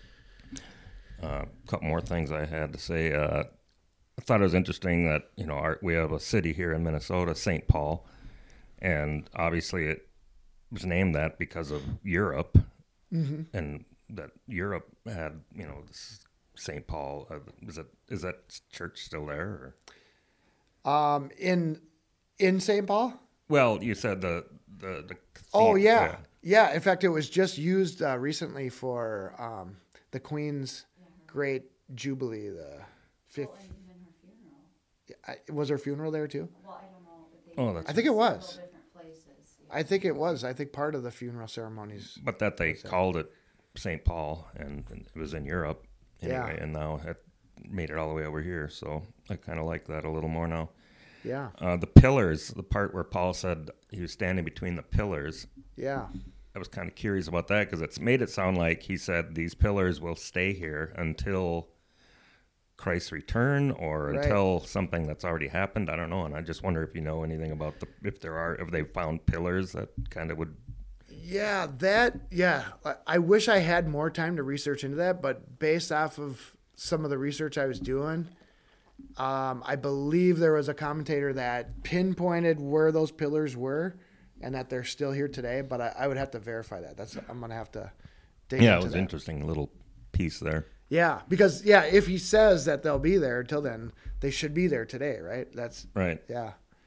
A couple more things I had to say. I thought it was interesting that we have a city here in Minnesota, St. Paul, and obviously it was named that because of Europe, and that Europe had this St. Paul. Is that church still there? Or? In St. Paul. Well, you said the Oh yeah. In fact, it was just used recently for the Queen's Great Jubilee, the fifth. And even her funeral. Was her funeral there too? Well, I don't know. But I think it was. several different places. Yeah. I think it was. I think part of the funeral ceremonies. But that they called it St. Paul, and it was in Europe anyway, Yeah. and now it made it all the way over here. So I kind of like that a little more now. Yeah. The pillars, the part where Paul said he was standing between the pillars, Yeah. I was kind of curious about that because it's made it sound like he said these pillars will stay here until Christ's return or Right. until something that's already happened. I don't know, and I just wonder if you know anything about if they found pillars that kind of would. Yeah, I wish I had more time to research into that, but based off of some of the research I was doing, I believe there was a commentator that pinpointed where those pillars were and that they're still here today, but I would have to verify that. I'm going to have to dig Yeah, into it was that. interesting little piece there. Yeah, because, if he says that they'll be there until then, they should be there today, right? That's Right. Yeah.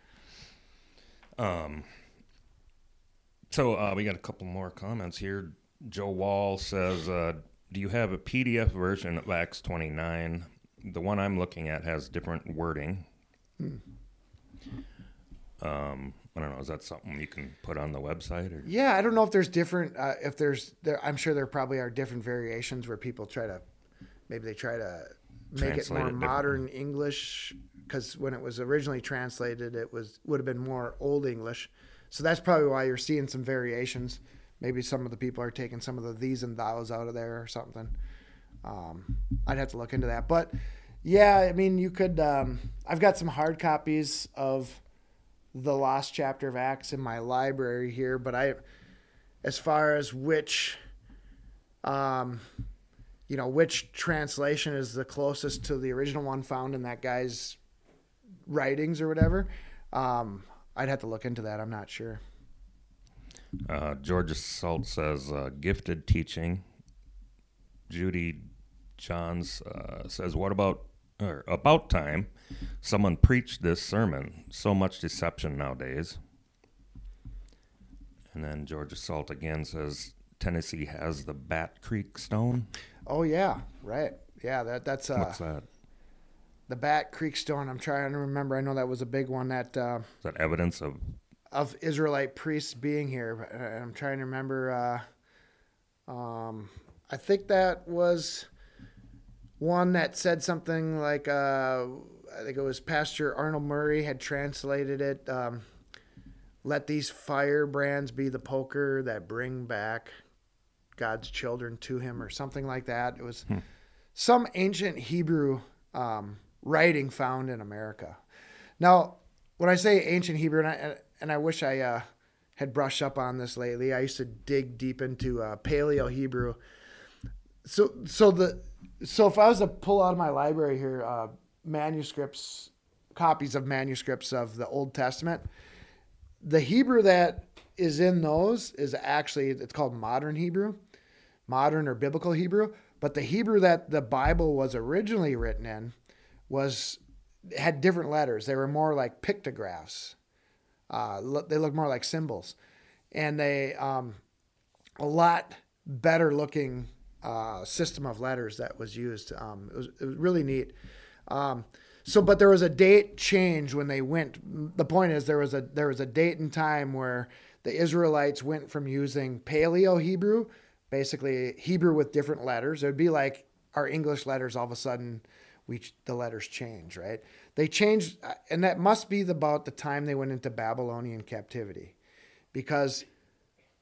So we got a couple more comments here. Joe Wall says, do you have a PDF version of Acts 29? The one I'm looking at has different wording. I don't know. Is that something you can put on the website? Or? Yeah, I don't know if there's different, I'm sure there probably are different variations where people try to make it Translate more it modern English, because when it was originally translated, would have been more Old English. So that's probably why you're seeing some variations. Maybe some of the people are taking some of the these and thous out of there or something. I'd have to look into that. But yeah, I mean, you could, I've got some hard copies of the Lost Chapter of Acts in my library here, but as far as which translation is the closest to the original one found in that guy's writings or whatever, I'd have to look into that. I'm not sure. Georgia Salt says, gifted teaching. Judy Johns says, what about time someone preached this sermon? So much deception nowadays. And then Georgia Salt again says, Tennessee has the Bat Creek Stone. Oh yeah, right. Yeah, that's What's that? the Bat Creek Stone. I'm trying to remember. I know that was a big one that Is that evidence of Israelite priests being here. I'm trying to remember. I think that was one that said something like, I think it was Pastor Arnold Murray had translated it. Let these firebrands be the poker that bring back God's children to him, or something like that. It was some ancient Hebrew writing found in America. Now, when I say ancient Hebrew, and I wish I had brushed up on this lately, I used to dig deep into Paleo Hebrew. So if I was to pull out of my library here copies of manuscripts of the Old Testament, the Hebrew that is in those is actually, it's called modern Hebrew, modern or biblical Hebrew. But the Hebrew that the Bible was originally written in had different letters. They were more like pictographs. They look more like symbols, and they a lot better looking system of letters that was used. It was really neat. But there was a date change when they went. The point is there was a date and time where the Israelites went from using Paleo Hebrew, basically Hebrew with different letters. It would be like our English letters. All of a sudden, the letters change, right? They changed, and that must be about the time they went into Babylonian captivity, because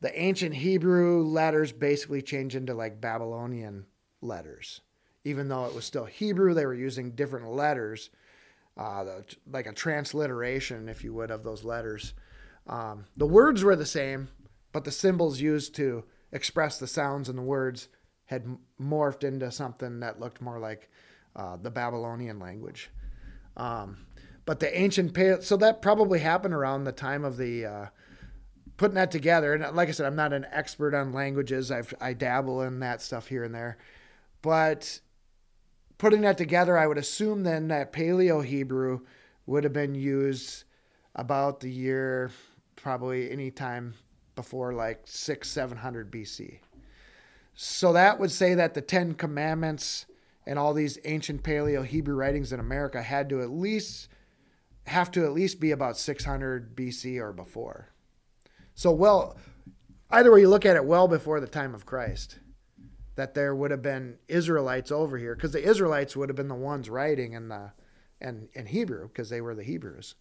the ancient Hebrew letters basically changed into like Babylonian letters. Even though it was still Hebrew, they were using different letters, like a transliteration, if you would, of those letters. The words were the same, but the symbols used to express the sounds and the words had morphed into something that looked more like the Babylonian language. But the ancient so that probably happened around the time of the putting that together. And like I said, I'm not an expert on languages. I dabble in that stuff here and there. But putting that together, I would assume then that Paleo Hebrew would have been used about the year, probably any time before like 700 BC. So that would say that the 10 Commandments and all these ancient Paleo Hebrew writings in America have to at least be about 600 BC or before. So, well, either way you look at it, well before the time of Christ, that there would have been Israelites over here, because the Israelites would have been the ones writing in Hebrew, because they were the Hebrews.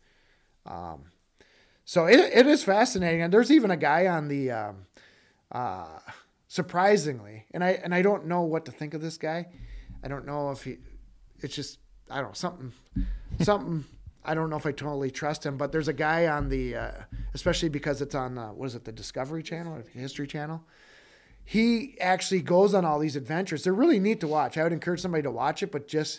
So it is fascinating, and there's even a guy on the surprisingly, and I don't know what to think of this guy. I don't know if it's just, I don't know, something. I don't know if I totally trust him, but there's a guy on the, especially because it's on, the Discovery Channel or the History Channel. He actually goes on all these adventures. They're really neat to watch. I would encourage somebody to watch it, but just,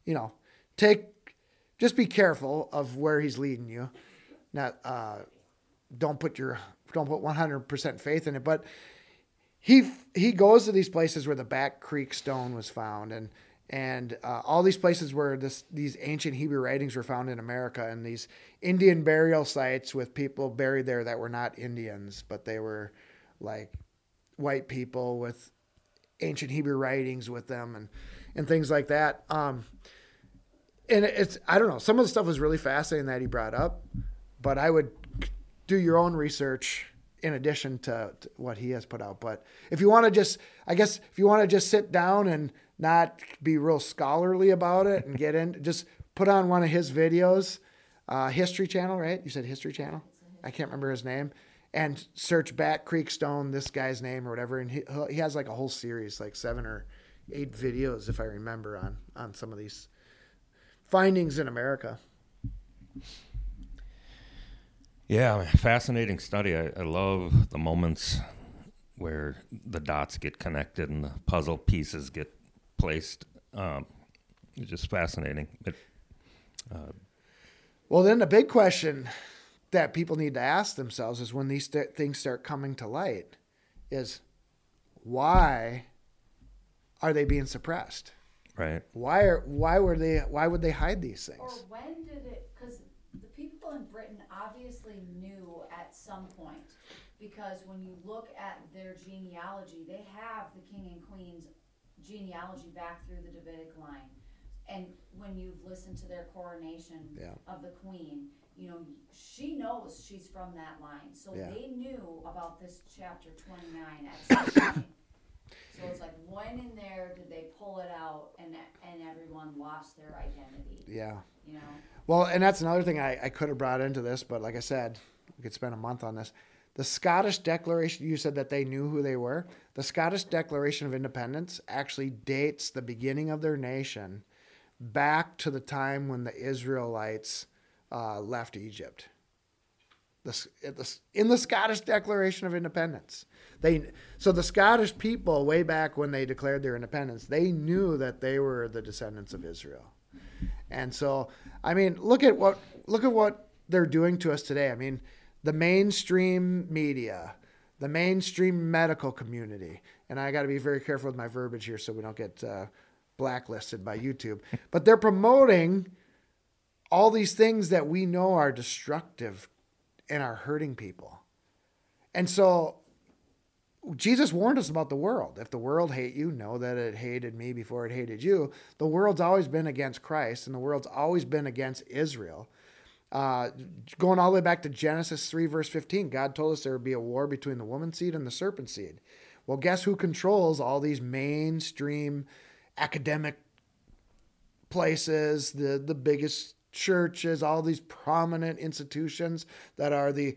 just be careful of where he's leading you. Not, don't put 100% faith in it, but he goes to these places where the Back Creek Stone was found, and all these places where these ancient Hebrew writings were found in America, and these Indian burial sites with people buried there that were not Indians, but they were like white people with ancient Hebrew writings with them and things like that. And it's, I don't know, some of the stuff was really fascinating that he brought up, but I would do your own research in addition to what he has put out. But if you want to just sit down and not be real scholarly about it and get in, just put on one of his videos, History Channel, right? You said History Channel? I can't remember his name. And search Back Creek Stone, this guy's name or whatever. And he has like a whole series, like 7 or 8 videos, if I remember, on some of these findings in America. Yeah, fascinating study. I love the moments where the dots get connected and the puzzle pieces get placed. It's just fascinating. Well, then the big question that people need to ask themselves is, when these things start coming to light, is why are they being suppressed? Right. Why would they hide these things? Or when did it, because the people in Britain obviously knew at some point, because when you look at their genealogy, they have the king and queen's genealogy back through the Davidic line. And when you've listened to their coronation of the queen, she knows she's from that line. So they knew about this chapter 29 at some point. So it's like, when in there did they pull it out and everyone lost their identity? Yeah. Well, and that's another thing I could have brought into this, but like I said, we could spend a month on this. The Scottish Declaration, you said that they knew who they were. The Scottish Declaration of Independence actually dates the beginning of their nation back to the time when the Israelites left Egypt. In the Scottish Declaration of Independence. So the Scottish people, way back when they declared their independence, they knew that they were the descendants of Israel. And so, I mean, look at what they're doing to us today. I mean, the mainstream media, the mainstream medical community, and I got to be very careful with my verbiage here so we don't get blacklisted by YouTube, but they're promoting all these things that we know are destructive and are hurting people. And so Jesus warned us about the world. If the world hate you, know that it hated me before it hated you. The world's always been against Christ, and the world's always been against Israel. Going all the way back to Genesis 3, verse 15, God told us there would be a war between the woman seed and the serpent seed. Well, guess who controls all these mainstream academic places, the biggest churches, all these prominent institutions that are the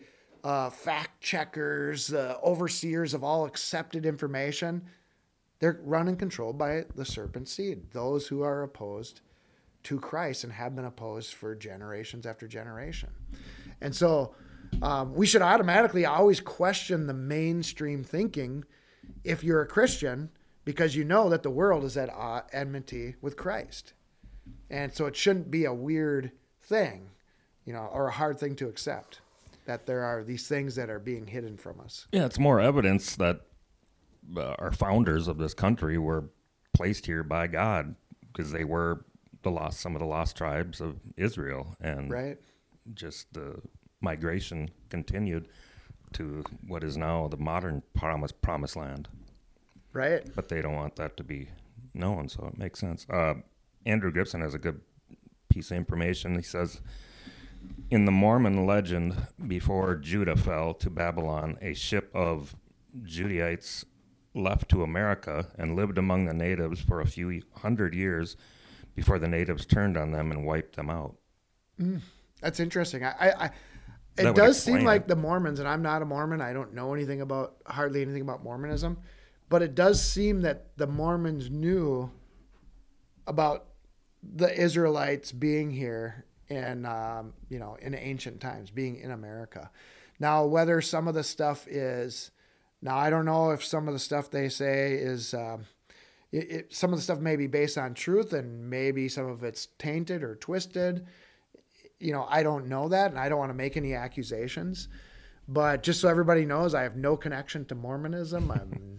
fact checkers, overseers of all accepted information, they're run and controlled by the serpent seed, those who are opposed to Christ and have been opposed for generations after generation. And so we should automatically always question the mainstream thinking if you're a Christian, because you know that the world is at enmity with Christ. And so it shouldn't be a weird thing, or a hard thing to accept, that there are these things that are being hidden from us. Yeah, it's more evidence that our founders of this country were placed here by God because they were some of the lost tribes of Israel, and Right. just the migration continued to what is now the modern promised land. Right. But they don't want that to be known, so it makes sense. Andrew Gibson has a good piece of information. He says, in the Mormon legend, before Judah fell to Babylon, a ship of Judaites left to America and lived among the natives for a few hundred years before the natives turned on them and wiped them out. That's interesting. That It would does seem explain like it. the Mormons, and I'm not a Mormon. I don't know hardly anything about Mormonism, but it does seem that the Mormons knew about the Israelites being here in ancient times, being in America. Now, whether some of the stuff is, I don't know if some of the stuff they say is, some of the stuff may be based on truth and maybe some of it's tainted or twisted. I don't know that, and I don't want to make any accusations. But just so everybody knows, I have no connection to Mormonism.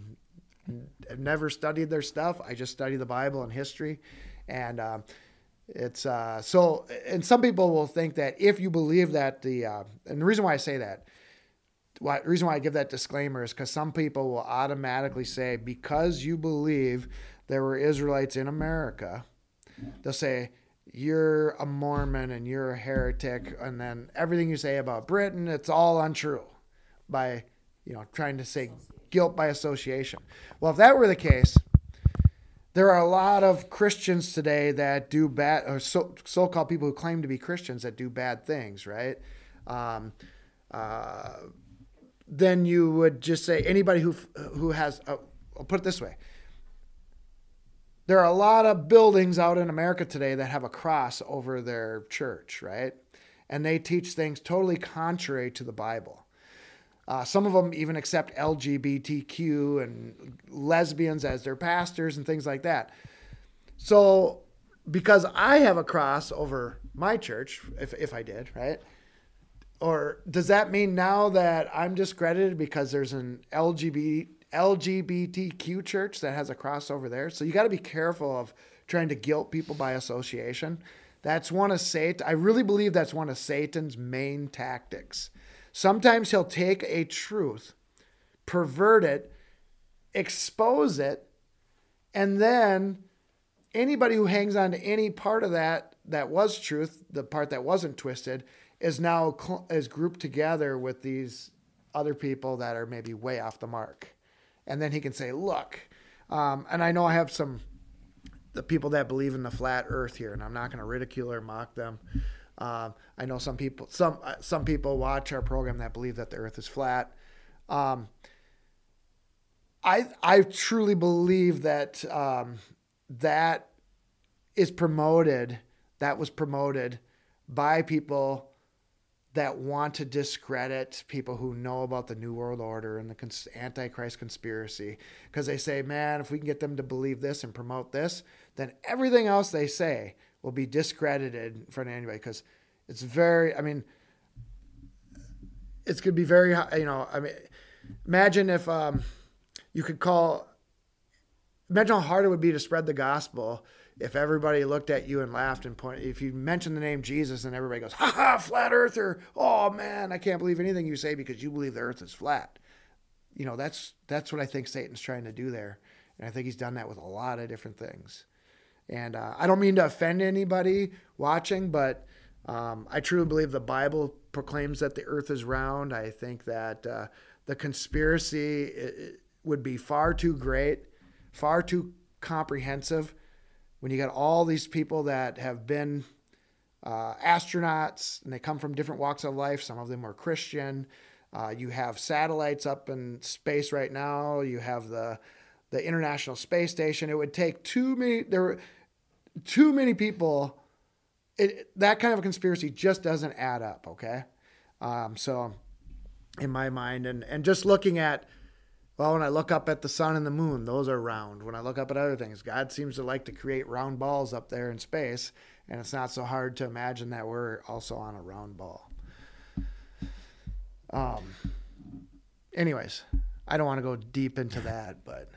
I've never studied their stuff. I just study the Bible and history. And it's so. And some people will think that if you believe that and the reason why I say that, the reason why I give that disclaimer is because some people will automatically say, because you believe there were Israelites in America, they'll say, you're a Mormon and you're a heretic, and then everything you say about Britain, it's all untrue, by trying to say guilt by association. Well, if that were the case, there are a lot of Christians today that do bad, or so-called people who claim to be Christians that do bad things, right? Then you would just say anybody who has, I'll put it this way. There are a lot of buildings out in America today that have a cross over their church, right? And they teach things totally contrary to the Bible. Some of them even accept LGBTQ and lesbians as their pastors and things like that. So because I have a cross over my church, if I did, right? Or does that mean now that I'm discredited because there's an LGBTQ church that has a cross over there? So you got to be careful of trying to guilt people by association. That's one of Satan. I really believe that's one of Satan's main tactics. Sometimes he'll take a truth, pervert it, expose it, and then anybody who hangs on to any part of that was truth, the part that wasn't twisted, is now is grouped together with these other people that are maybe way off the mark. And then he can say, look, and I know I have the people that believe in the flat earth here, and I'm not going to ridicule or mock them. I know some people watch our program that believe that the earth is flat. I truly believe that that was promoted by people that want to discredit people who know about the New World Order and the Antichrist conspiracy, because they say, man, if we can get them to believe this and promote this, then everything else they say will be discredited in front of anybody. Because it's it's going to be very, imagine if you could imagine how hard it would be to spread the gospel if everybody looked at you and laughed and pointed. If you mention the name Jesus and everybody goes, ha ha, flat earther. Oh man, I can't believe anything you say because you believe the earth is flat. That's what I think Satan's trying to do there. And I think he's done that with a lot of different things. And I don't mean to offend anybody watching, but I truly believe the Bible proclaims that the earth is round. I think that the conspiracy would be far too great, far too comprehensive. When you got all these people that have been astronauts and they come from different walks of life, some of them were Christian, You have satellites up in space right now. You have the International Space Station. It would take too many people. That kind of a conspiracy just doesn't add up, okay? So in my mind, and just looking at, well, when I look up at the sun and the moon, those are round. When I look up at other things, God seems to like to create round balls up there in space, and it's not so hard to imagine that we're also on a round ball. Anyways, I don't want to go deep into that, but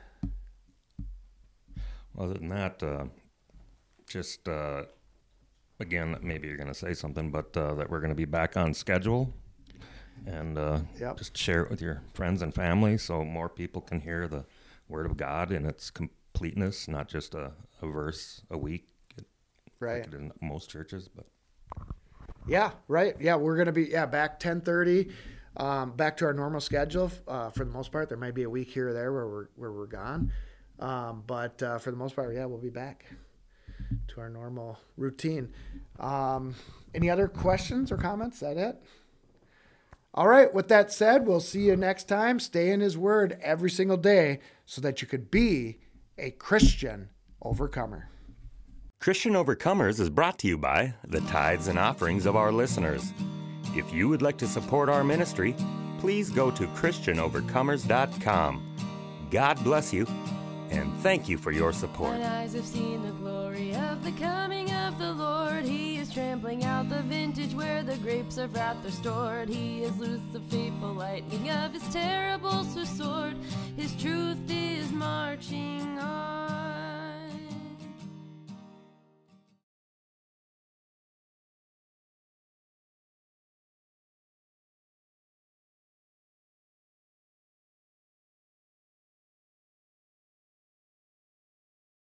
Other than that, just again, maybe you're going to say something, but that we're going to be back on schedule, and Yep. just share it with your friends and family so more people can hear the Word of God in its completeness, not just a verse a week, right. like it in most churches. But Yeah, right. Yeah, we're going to be back 10:30, back to our normal schedule for the most part. There might be a week here or there where we're gone, but for the most part, we'll be back to our normal routine. Any other questions or comments? Is that it? All right. With that said, we'll see you next time. Stay in His Word every single day so that you could be a Christian overcomer. Christian Overcomers is brought to you by the tithes and offerings of our listeners. If you would like to support our ministry, please go to ChristianOvercomers.com. God bless you, and thank you for your support. Mine eyes have seen the glory of the coming of the Lord. He is trampling out the vintage where the grapes of wrath are stored. He has loosed the fateful lightning of His terrible sword. His truth is marching on.